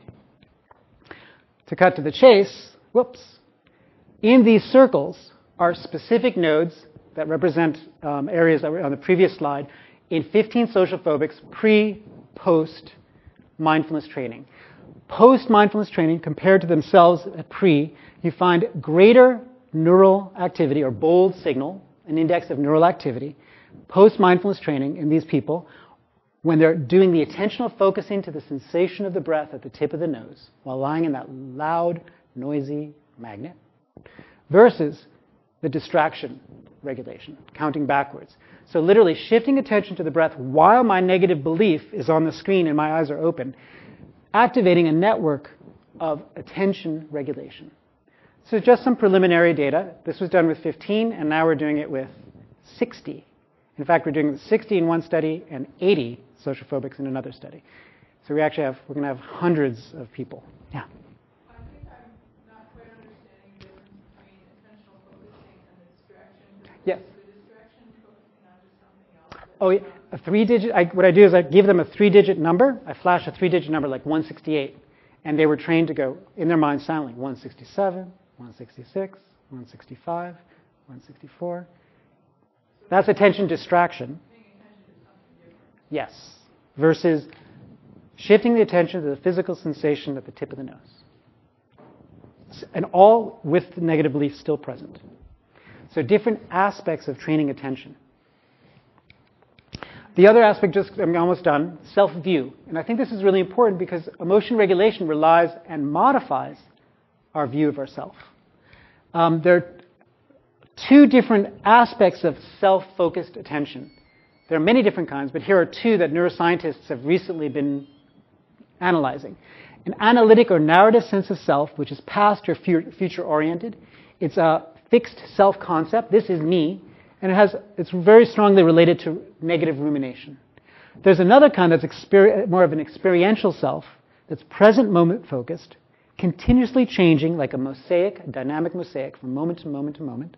To cut to the chase, in these circles are specific nodes that represent areas that were on the previous slide in 15 social phobics pre-post mindfulness training. Post-mindfulness training compared to themselves at pre, you find greater neural activity or bold signal, an index of neural activity, post-mindfulness training in these people when they're doing the attentional focusing to the sensation of the breath at the tip of the nose while lying in that loud, noisy magnet versus the distraction regulation, counting backwards. So literally shifting attention to the breath while my negative belief is on the screen and my eyes are open, activating a network of attention regulation. So just some preliminary data. This was done with 15, and now we're doing it with 60. In fact, we're doing it with 60 in one study and 80 social phobics in another study. So we're going to have hundreds of people. Yeah. I think I'm not quite understanding the difference between intentional focusing and the distraction. Yes. The distraction focusing on just something else. Oh, yeah. A three-digit. What I do is I give them a three-digit number. I flash a three-digit number like 168, and they were trained to go in their mind silently. 167, 166, 165, 164. That's attention distraction. Paying attention to something different. Yes. Versus shifting the attention to the physical sensation at the tip of the nose. And all with the negative belief still present. So different aspects of training attention. The other aspect, I'm almost done, self-view. And I think this is really important because emotion regulation relies and modifies our view of ourself. There are two different aspects of self-focused attention. There are many different kinds, but here are two that neuroscientists have recently been analyzing. An analytic or narrative sense of self, which is past or future-oriented. It's a fixed self-concept. This is me. And it's very strongly related to negative rumination. There's another kind that's more of an experiential self that's present moment focused, continuously changing like a mosaic, a dynamic mosaic from moment to moment to moment.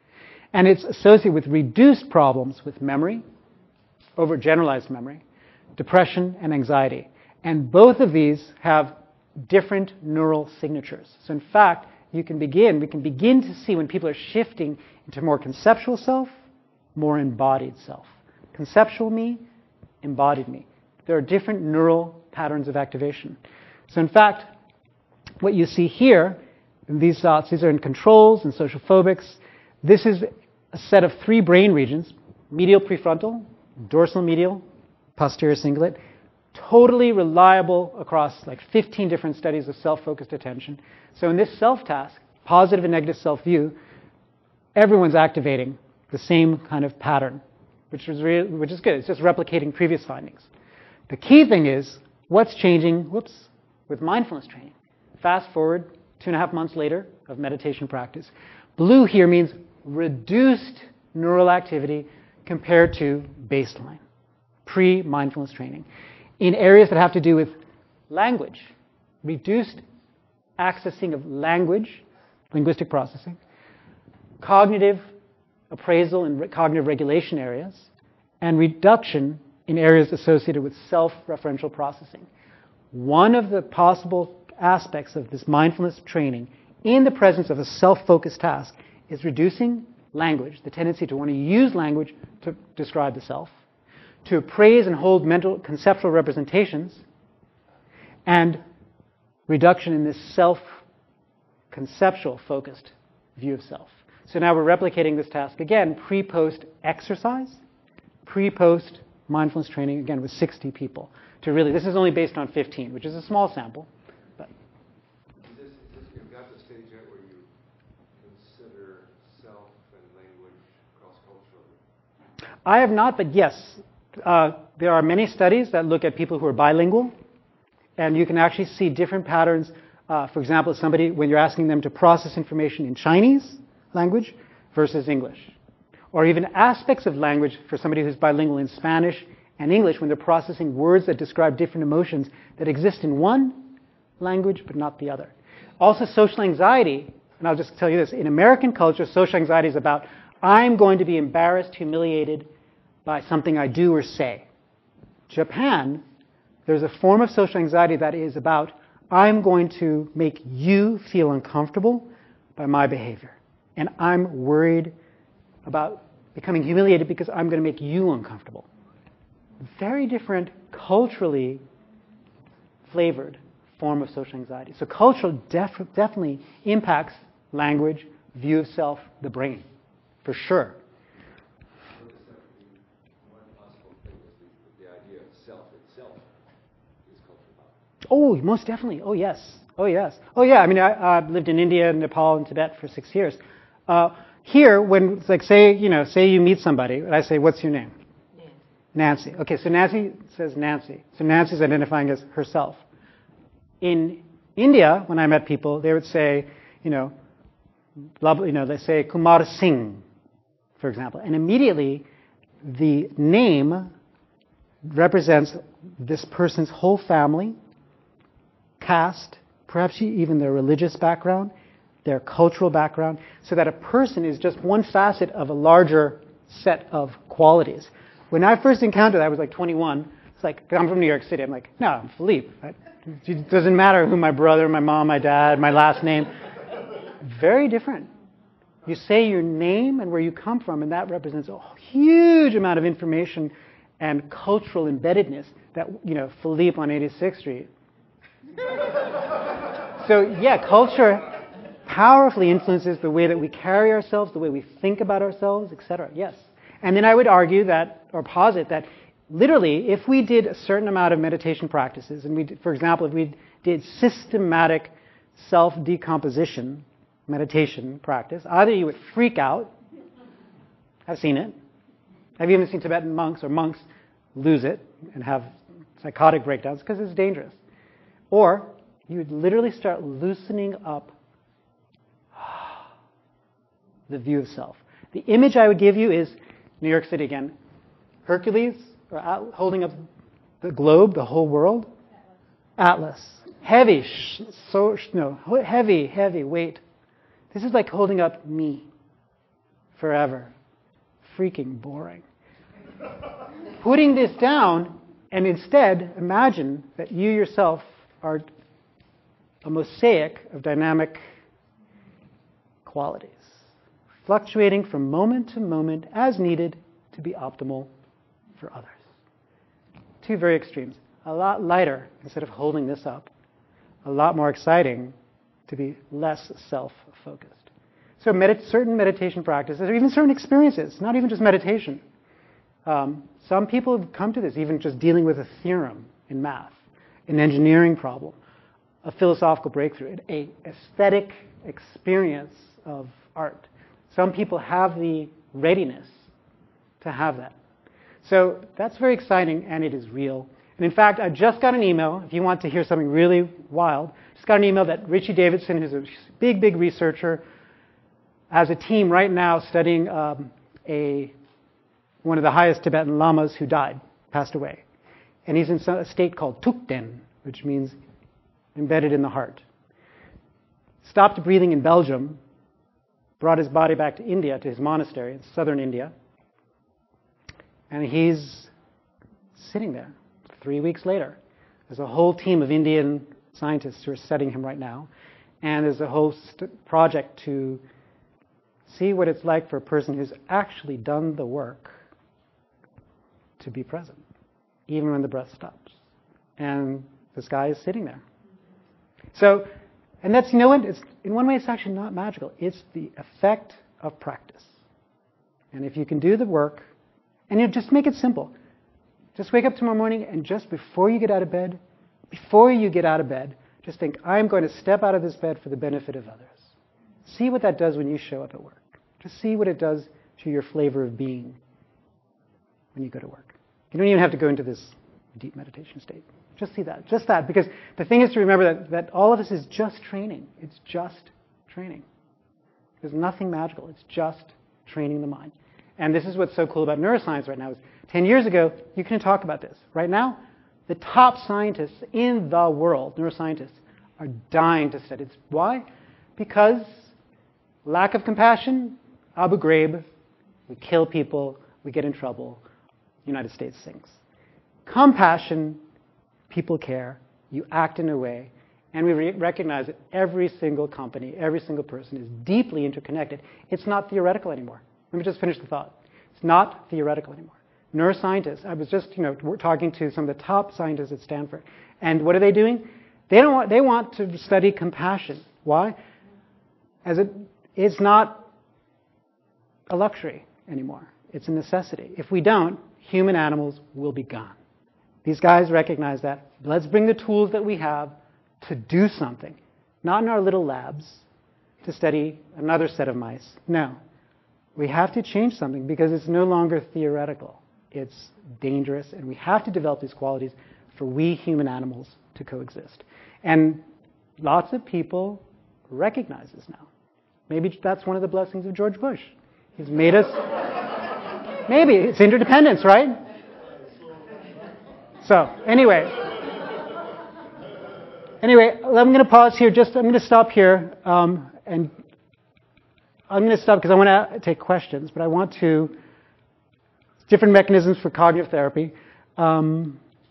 And it's associated with reduced problems with memory, overgeneralized memory, depression, and anxiety. And both of these have different neural signatures. So in fact, we can begin to see when people are shifting into more conceptual self, more embodied self. Conceptual me, embodied me. There are different neural patterns of activation. So in fact, what you see here, these thoughts, these are in controls and social phobics. This is a set of 3 brain regions, medial prefrontal, dorsal medial, posterior cingulate, totally reliable across like 15 different studies of self-focused attention. So in this self-task, positive and negative self-view, everyone's activating the same kind of pattern, which is good. It's just replicating previous findings. The key thing is what's changing, with mindfulness training. Fast forward 2.5 months later of meditation practice. Blue here means reduced neural activity compared to baseline, pre-mindfulness training. In areas that have to do with language, reduced accessing of language, linguistic processing, cognitive appraisal and cognitive regulation areas, and reduction in areas associated with self-referential processing. One of the possible aspects of this mindfulness training in the presence of a self-focused task is reducing language, the tendency to want to use language to describe the self, to appraise and hold mental conceptual representations, and reduction in this self-conceptual focused view of self. So now we're replicating this task again, pre-post exercise, pre-post mindfulness training, again with 60 people. This is only based on 15, which is a small sample. But you've got the stage yet where you consider self and language cross-culturally? I have not, but yes. There are many studies that look at people who are bilingual, and you can actually see different patterns. For example, somebody, when you're asking them to process information in Chinese language versus English, or even aspects of language for somebody who's bilingual in Spanish and English when they're processing words that describe different emotions that exist in one language but not the other. Also, social anxiety, and I'll just tell you this, in American culture, social anxiety is about, I'm going to be embarrassed, humiliated by something I do or say. Japan, there's a form of social anxiety that is about, I'm going to make you feel uncomfortable by my behavior. And I'm worried about becoming humiliated because I'm going to make you uncomfortable. Very different, culturally flavored form of social anxiety. So culture definitely impacts language, view of self, the brain, for sure. One possible thing is the idea of self itself is cultural. Oh, most definitely. Oh, yes. Oh, yes. Oh, yeah. I mean, I lived in India, Nepal, and Tibet for 6 years. Here, when it's like, say you meet somebody, and I say, what's your name? Nancy. Okay, so Nancy says Nancy. So Nancy's identifying as herself. In India, when I met people, they would say, they say Kumar Singh, for example. And immediately, the name represents this person's whole family, caste, perhaps even their religious background, their cultural background, so that a person is just one facet of a larger set of qualities. When I first encountered that, I was like 21. It's like, I'm from New York City. I'm like, no, I'm Philippe. It doesn't matter who my brother, my mom, my dad, my last name. Very different. You say your name and where you come from, and that represents a huge amount of information and cultural embeddedness that, Philippe on 86th Street. So, yeah, culture powerfully influences the way that we carry ourselves, the way we think about ourselves, etc. Yes. And then I would argue that, or posit that, literally, if we did a certain amount of meditation practices, and we did, for example, if we did systematic self-decomposition meditation practice, either you would freak out. I've seen it. I've even seen Tibetan monks or monks lose it and have psychotic breakdowns because it's dangerous. Or you would literally start loosening up the view of self. The image I would give you is New York City again. Hercules, or holding up the globe, the whole world. Atlas. Heavy, heavy weight. This is like holding up me forever. Freaking boring. Putting this down, and instead imagine that you yourself are a mosaic of dynamic qualities, fluctuating from moment to moment as needed to be optimal for others. Two very extremes. A lot lighter instead of holding this up. A lot more exciting to be less self-focused. So certain meditation practices, or even certain experiences, not even just meditation. Some people have come to this even just dealing with a theorem in math, an engineering problem, a philosophical breakthrough, an aesthetic experience of art. Some people have the readiness to have that. So that's very exciting, and it is real. And in fact, I just got an email, if you want to hear something really wild, just got an email that Richie Davidson, who's a big, big researcher, has a team right now studying one of the highest Tibetan lamas who died, passed away. And he's in a state called Tukden, which means embedded in the heart. Stopped breathing in Belgium, brought his body back to India, to his monastery in southern India. And he's sitting there 3 weeks later. There's a whole team of Indian scientists who are studying him right now. And there's a whole project to see what it's like for a person who's actually done the work to be present, even when the breath stops. And this guy is sitting there. So, and that's, you know what, it's, in one way it's actually not magical. It's the effect of practice. And if you can do the work, and you just make it simple. Just wake up tomorrow morning and just before you get out of bed, just think, I'm going to step out of this bed for the benefit of others. See what that does when you show up at work. Just see what it does to your flavor of being when you go to work. You don't even have to go into this deep meditation state. Just see that. Just that. Because the thing is to remember that all of this is just training. It's just training. There's nothing magical. It's just training the mind. And this is what's so cool about neuroscience right now. Is 10 years ago, you couldn't talk about this. Right now, the top scientists in the world, neuroscientists, are dying to study this. Why? Because lack of compassion, Abu Ghraib, we kill people, we get in trouble, United States sinks. Compassion, people care, you act in a way, and we recognize that every single company, every single person is deeply interconnected. It's not theoretical anymore. Let me just finish the thought. It's not theoretical anymore. Neuroscientists, I was just, we're talking to some of the top scientists at Stanford, and what are they doing? They want to study compassion. Why? It's not a luxury anymore. It's a necessity. If we don't, human animals will be gone. These guys recognize that. Let's bring the tools that we have to do something. Not in our little labs to study another set of mice. No. We have to change something because it's no longer theoretical. It's dangerous, and we have to develop these qualities for we human animals to coexist. And lots of people recognize this now. Maybe that's one of the blessings of George Bush. He's made us... Maybe. It's interdependence, right? So, anyway, I'm going to pause here. I'm going to stop here. And I'm going to stop because I want to take questions, but I want to... Different mechanisms for cognitive therapy. I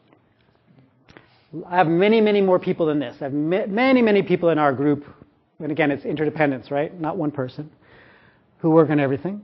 have many, many more people than this. I have many, many people in our group, and again, it's interdependence, right? Not one person, who work on everything.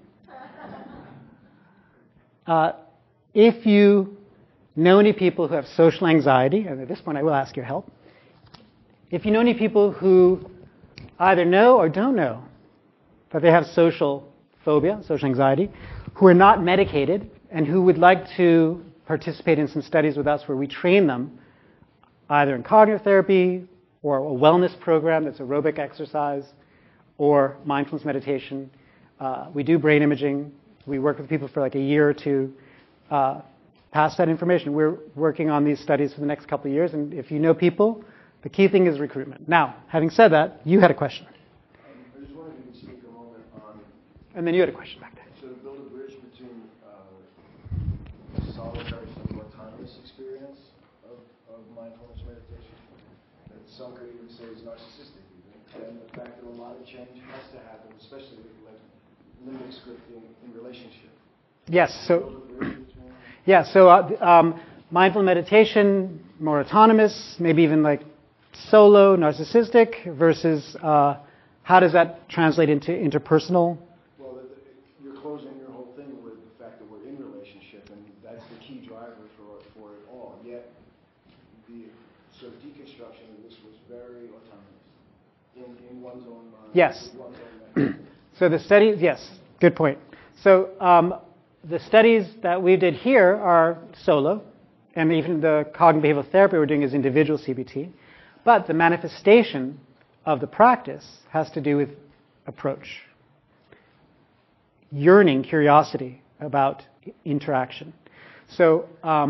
If you know any people who have social anxiety, and at this point I will ask your help. If you know any people who either know or don't know that they have social phobia, social anxiety, who are not medicated, and who would like to participate in some studies with us where we train them either in cognitive therapy or a wellness program that's aerobic exercise or mindfulness meditation. We do brain imaging. We work with people for like a year or two, pass that information. We're working on these studies for the next couple of years, and if you know people, the key thing is recruitment. Now, having said that, you had a question. I just wondered if you could speak a moment on... And then you had a question back there. So to build a bridge between solitary and autonomous experience of mindfulness meditation, that some could even say is narcissistic even, and the fact that a lot of change has to happen, especially like limbic scripting in relationship. Yes, so... Build a bridge between... Yeah, so mindful meditation, more autonomous, maybe even like solo, narcissistic, versus how does that translate into interpersonal? Well, you're closing your whole thing with the fact that we're in relationship, and that's the key driver for it all. Yet, the sort of deconstruction of this was very autonomous in one's own mind. Yes. With one's own method. So the studies, yes, good point. So the studies that we did here are solo, and even the cognitive behavioral therapy we're doing is individual CBT. But the manifestation of the practice has to do with approach, yearning, curiosity about interaction. So,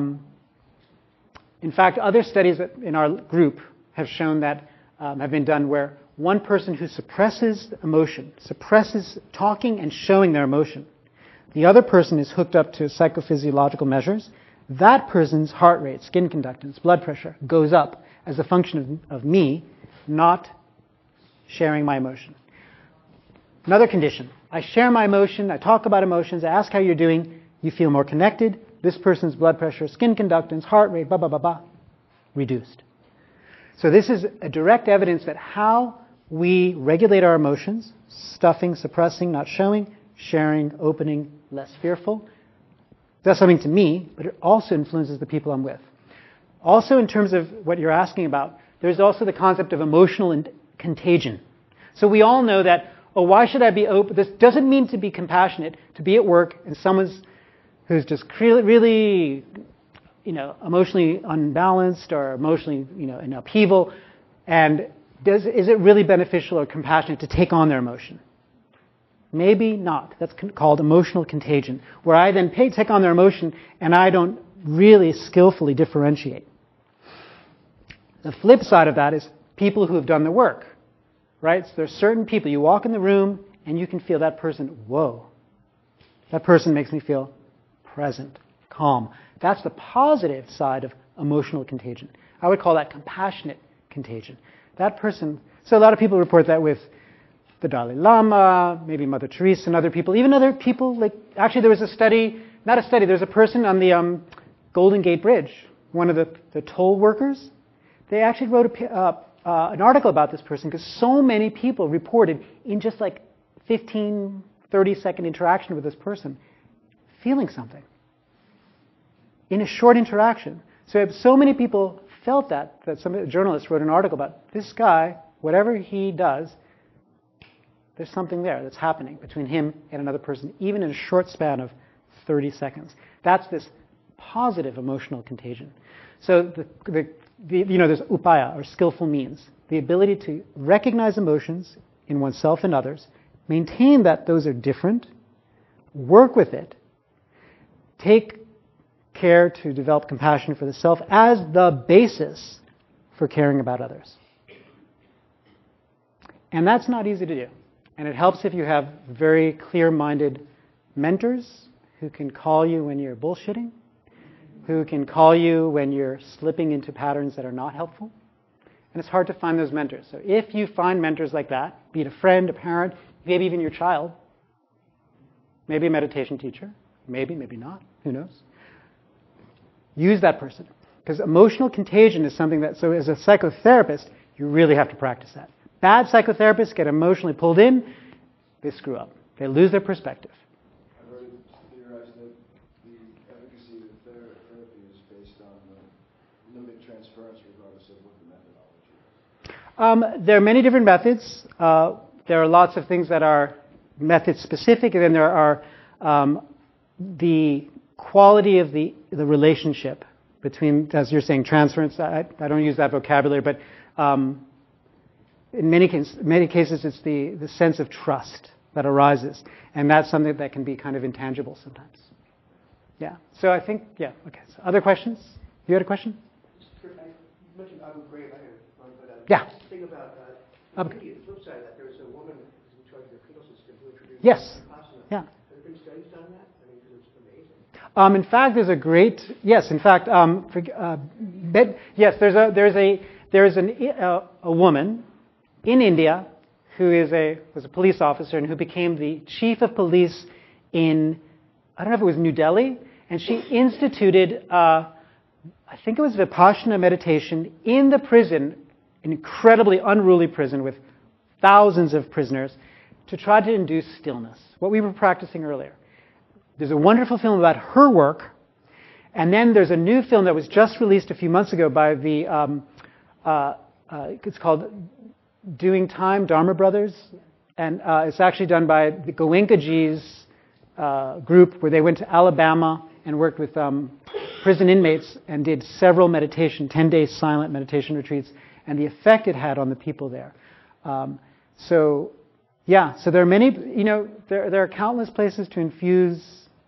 in fact, other studies in our group have shown that have been done where one person who suppresses emotion, suppresses talking and showing their emotion, the other person is hooked up to psychophysiological measures. That person's heart rate, skin conductance, blood pressure goes up as a function of me not sharing my emotion. Another condition. I share my emotion, I talk about emotions, I ask how you're doing, you feel more connected. This person's blood pressure, skin conductance, heart rate, reduced. So this is a direct evidence that how we regulate our emotions, stuffing, suppressing, not showing, sharing, opening, less fearful, does something to me, but it also influences the people I'm with. Also, in terms of what you're asking about, there's also the concept of emotional contagion. So we all know that, oh, why should I be open? This doesn't mean to be compassionate, to be at work and someone's who's just really, emotionally unbalanced or emotionally, in upheaval, and is it really beneficial or compassionate to take on their emotion? Maybe not. That's called emotional contagion, where I then take on their emotion and I don't really skillfully differentiate. The flip side of that is people who have done the work, right? So there's certain people, you walk in the room and you can feel that person, whoa, that person makes me feel present, calm. That's the positive side of emotional contagion. I would call that compassionate contagion. That person, so a lot of people report that with the Dalai Lama, maybe Mother Teresa and other people, even other people, actually there was a study, there's a person on the Golden Gate Bridge, one of the toll workers. They actually wrote an article about this person because so many people reported in just 15, 30-second interaction with this person, feeling something. In a short interaction. So many people felt that some journalists wrote an article about this guy, whatever he does, there's something there that's happening between him and another person, even in a short span of 30 seconds. That's this positive emotional contagion. So there's upaya, or skillful means, the ability to recognize emotions in oneself and others, maintain that those are different, work with it, take care to develop compassion for the self as the basis for caring about others. And that's not easy to do. And it helps if you have very clear-minded mentors who can call you when you're bullshitting, who can call you when you're slipping into patterns that are not helpful. And it's hard to find those mentors. So if you find mentors like that, be it a friend, a parent, maybe even your child, maybe a meditation teacher, maybe not, who knows? Use that person. Because emotional contagion is something that, so as a psychotherapist, you really have to practice that. Bad psychotherapists get emotionally pulled in, they screw up. They lose their perspective. I've heard it theorized that the efficacy of therapy is based on the limbic transference regardless of what the methodology is. There are many different methods. There are lots of things that are method specific, and then there are the quality of the relationship between, as you're saying, transference. I don't use that vocabulary, but in many cases, it's the sense of trust that arises, and that's something that can be kind of intangible sometimes. Yeah. So I think, yeah. Okay. So other questions? You had a question? You mentioned Abu Ghraib. I had one, but yeah. The thing about Abu- the flip side of that, there was a woman who's in charge of the penal system who introduced Yes. Vipassana. Yeah. Have there been studies done that? I mean, because it's amazing. In fact, there's a great yes. In fact, yes, there's a woman in India who was a police officer and who became the chief of police in, I don't know if it was New Delhi, and she instituted, I think it was Vipassana meditation in the prison, an incredibly unruly prison with thousands of prisoners, to try to induce stillness, what we were practicing earlier. There's a wonderful film about her work, and then there's a new film that was just released a few months ago by the, it's called Doing Time, Dharma Brothers, and it's actually done by the Goenkaji's group, where they went to Alabama and worked with prison inmates and did several 10-day silent meditation retreats, and the effect it had on the people there. So there are many, there are countless places to infuse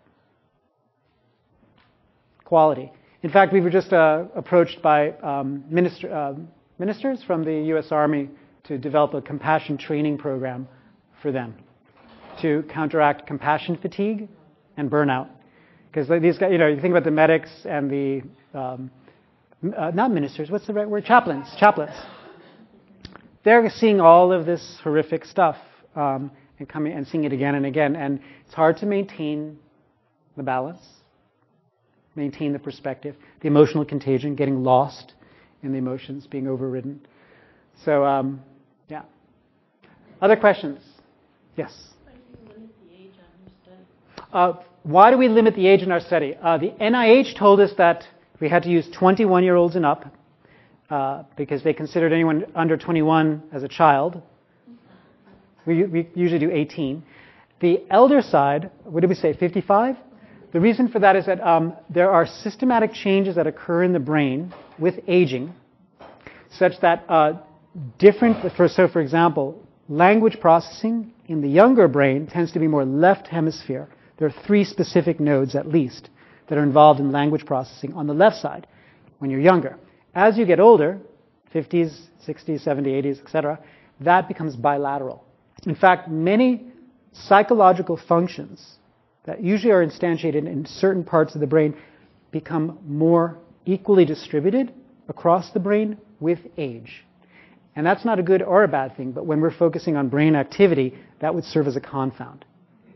quality. In fact, we were just approached by ministers from the U.S. Army to develop a compassion training program for them to counteract compassion fatigue and burnout. Because these guys, you think about the medics and the, not ministers, what's the right word? Chaplains. They're seeing all of this horrific stuff and coming and seeing it again and again. And it's hard to maintain the balance, maintain the perspective, the emotional contagion, getting lost in the emotions, being overridden. So, yeah. Other questions? Yes? Why do you limit the age on your study? Why do we limit the age in our study? The NIH told us that we had to use 21-year-olds and up because they considered anyone under 21 as a child. We usually do 18. The elder side, what did we say, 55? The reason for that is that there are systematic changes that occur in the brain with aging, such that for example, language processing in the younger brain tends to be more left hemisphere. There are 3 specific nodes at least that are involved in language processing on the left side when you're younger. As you get older, 50s, 60s, 70s, 80s, etc., that becomes bilateral. In fact, many psychological functions that usually are instantiated in certain parts of the brain become more equally distributed across the brain with age. And that's not a good or a bad thing, but when we're focusing on brain activity, that would serve as a confound.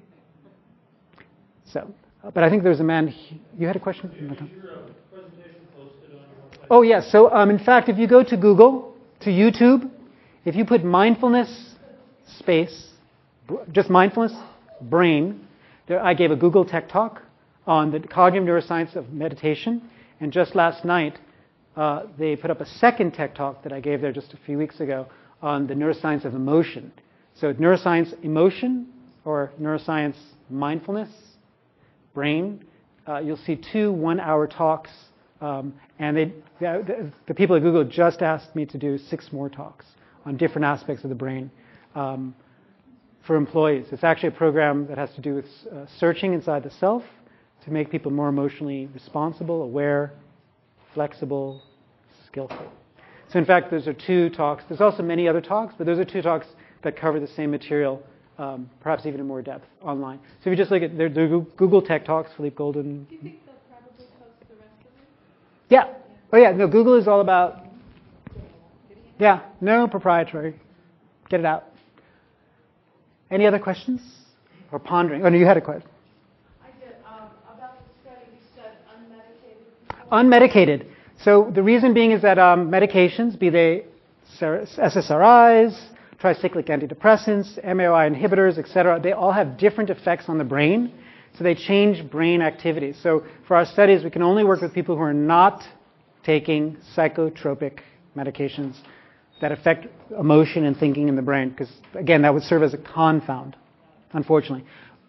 So, but I think there's a man, you had a question? Is your presentation posted on your website? Oh, yes. So, in fact, if you go to Google, to YouTube, if you put mindfulness space, just mindfulness, brain, I gave a Google Tech Talk on the cognitive neuroscience of meditation, and just last night, they put up a second Tech Talk that I gave there just a few weeks ago on the neuroscience of emotion. So neuroscience emotion or neuroscience mindfulness, brain. You'll see 2 one-hour talks, and the people at Google just asked me to do 6 more talks on different aspects of the brain for employees. It's actually a program that has to do with searching inside the self to make people more emotionally responsible, aware, flexible, skillful. So in fact, those are 2 talks. There's also many other talks, but those are 2 talks that cover the same material, perhaps even in more depth online. So if you just look at the Google Tech Talks, Philippe Golden. Do you think they'll probably post the rest of it? Yeah. Oh yeah, no, Google is all about, yeah, no proprietary. Get it out. Any other questions? Or pondering? Oh no, you had a question. I did. About the study, you said unmedicated people. Unmedicated. So the reason being is that medications, be they SSRIs, tricyclic antidepressants, MAOI inhibitors, etc., they all have different effects on the brain. So they change brain activity. So for our studies, we can only work with people who are not taking psychotropic medications that affect emotion and thinking in the brain, because again, that would serve as a confound, unfortunately.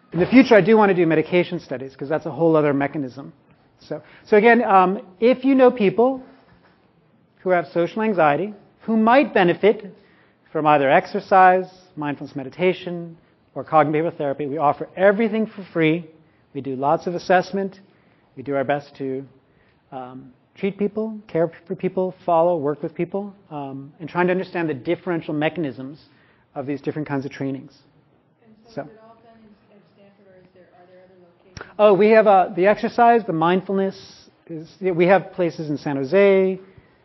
In the future, I do want to do medication studies because that's a whole other mechanism. So again, if you know people who have social anxiety, who might benefit from either exercise, mindfulness meditation, or cognitive behavioral therapy, we offer everything for free. We do lots of assessment. We do our best to treat people, care for people, work with people, and trying to understand the differential mechanisms of these different kinds of trainings. And so is it all done at Stanford, or are there other locations? Oh, we have the exercise, the mindfulness. We have places in San Jose,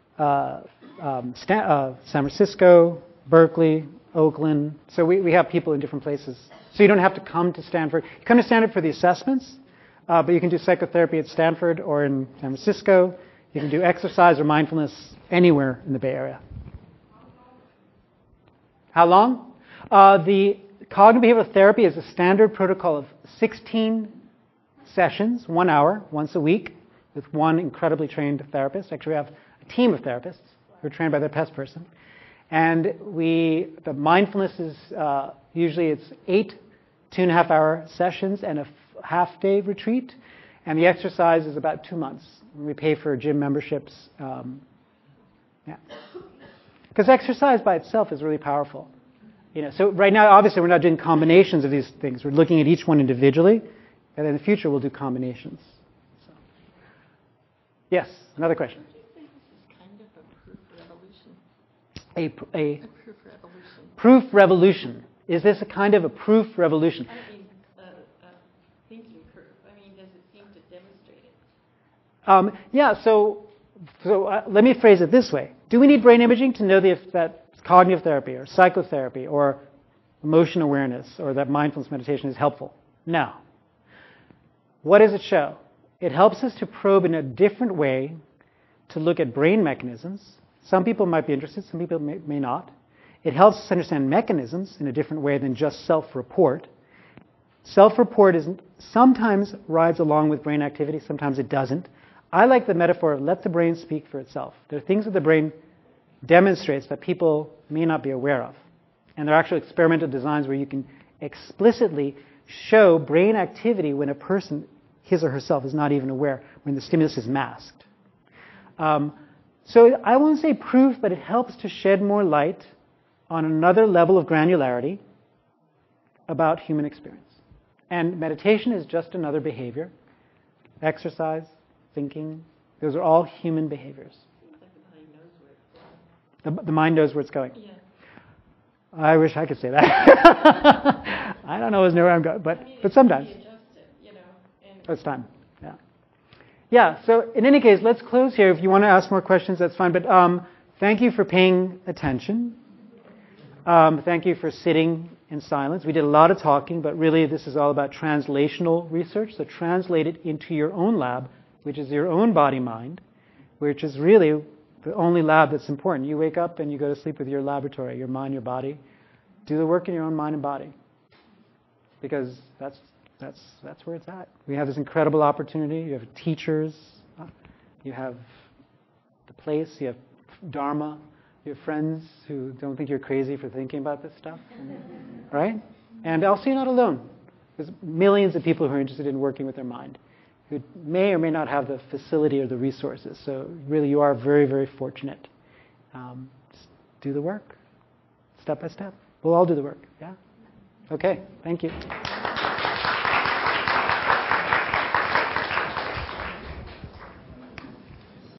San Francisco, Berkeley, Oakland. So we have people in different places. So you don't have to come to Stanford. You come to Stanford for the assessments, but you can do psychotherapy at Stanford or in San Francisco. You can do exercise or mindfulness anywhere in the Bay Area. How long? The cognitive behavioral therapy is a standard protocol of 16 sessions, 1 hour, once a week, with one incredibly trained therapist. Actually, we have a team of therapists who are trained by their PES person. And the mindfulness is usually it's 8 2.5-hour sessions and a half-day retreat. And the exercise is about 2 months. We pay for gym memberships. Because exercise by itself is really powerful. So right now, obviously, we're not doing combinations of these things. We're looking at each one individually, and in the future, we'll do combinations. So. Yes, another question. Do you think this is kind of a proof revolution? A Proof revolution. proof revolution. Is this a kind of a proof revolution? I don't mean thinking proof. I mean, does it seem to demonstrate it? So let me phrase it this way. Do we need brain imaging to know that cognitive therapy or psychotherapy or emotion awareness or that mindfulness meditation is helpful? No. What does it show? It helps us to probe in a different way to look at brain mechanisms. Some people might be interested, some people may not. It helps us understand mechanisms in a different way than just self-report. Self-report sometimes rides along with brain activity, sometimes it doesn't. I like the metaphor of let the brain speak for itself. There are things that the brain demonstrates that people may not be aware of. And there are actual experimental designs where you can explicitly show brain activity when a person, his or herself, is not even aware, when the stimulus is masked. So I won't say proof, but it helps to shed more light on another level of granularity about human experience. And meditation is just another behavior. Exercise, thinking, those are all human behaviors. The mind knows where it's going. Yeah. I wish I could say that. I don't always know where I'm going, but sometimes. It's time. Yeah, so in any case, let's close here. If you want to ask more questions, that's fine. But thank you for paying attention. Thank you for sitting in silence. We did a lot of talking, but really this is all about translational research. So translate it into your own lab, which is your own body-mind, which is really the only lab that's important. You wake up and you go to sleep with your laboratory, your mind, your body. Do the work in your own mind and body, because that's where it's at. We have this incredible opportunity. You have teachers, you have the place, you have Dharma, you have friends who don't think you're crazy for thinking about this stuff, right? And also you're not alone. There's millions of people who are interested in working with their mind, who may or may not have the facility or the resources. So really you are very, very fortunate. Just do the work, step by step. We'll all do the work, yeah? Okay, thank you.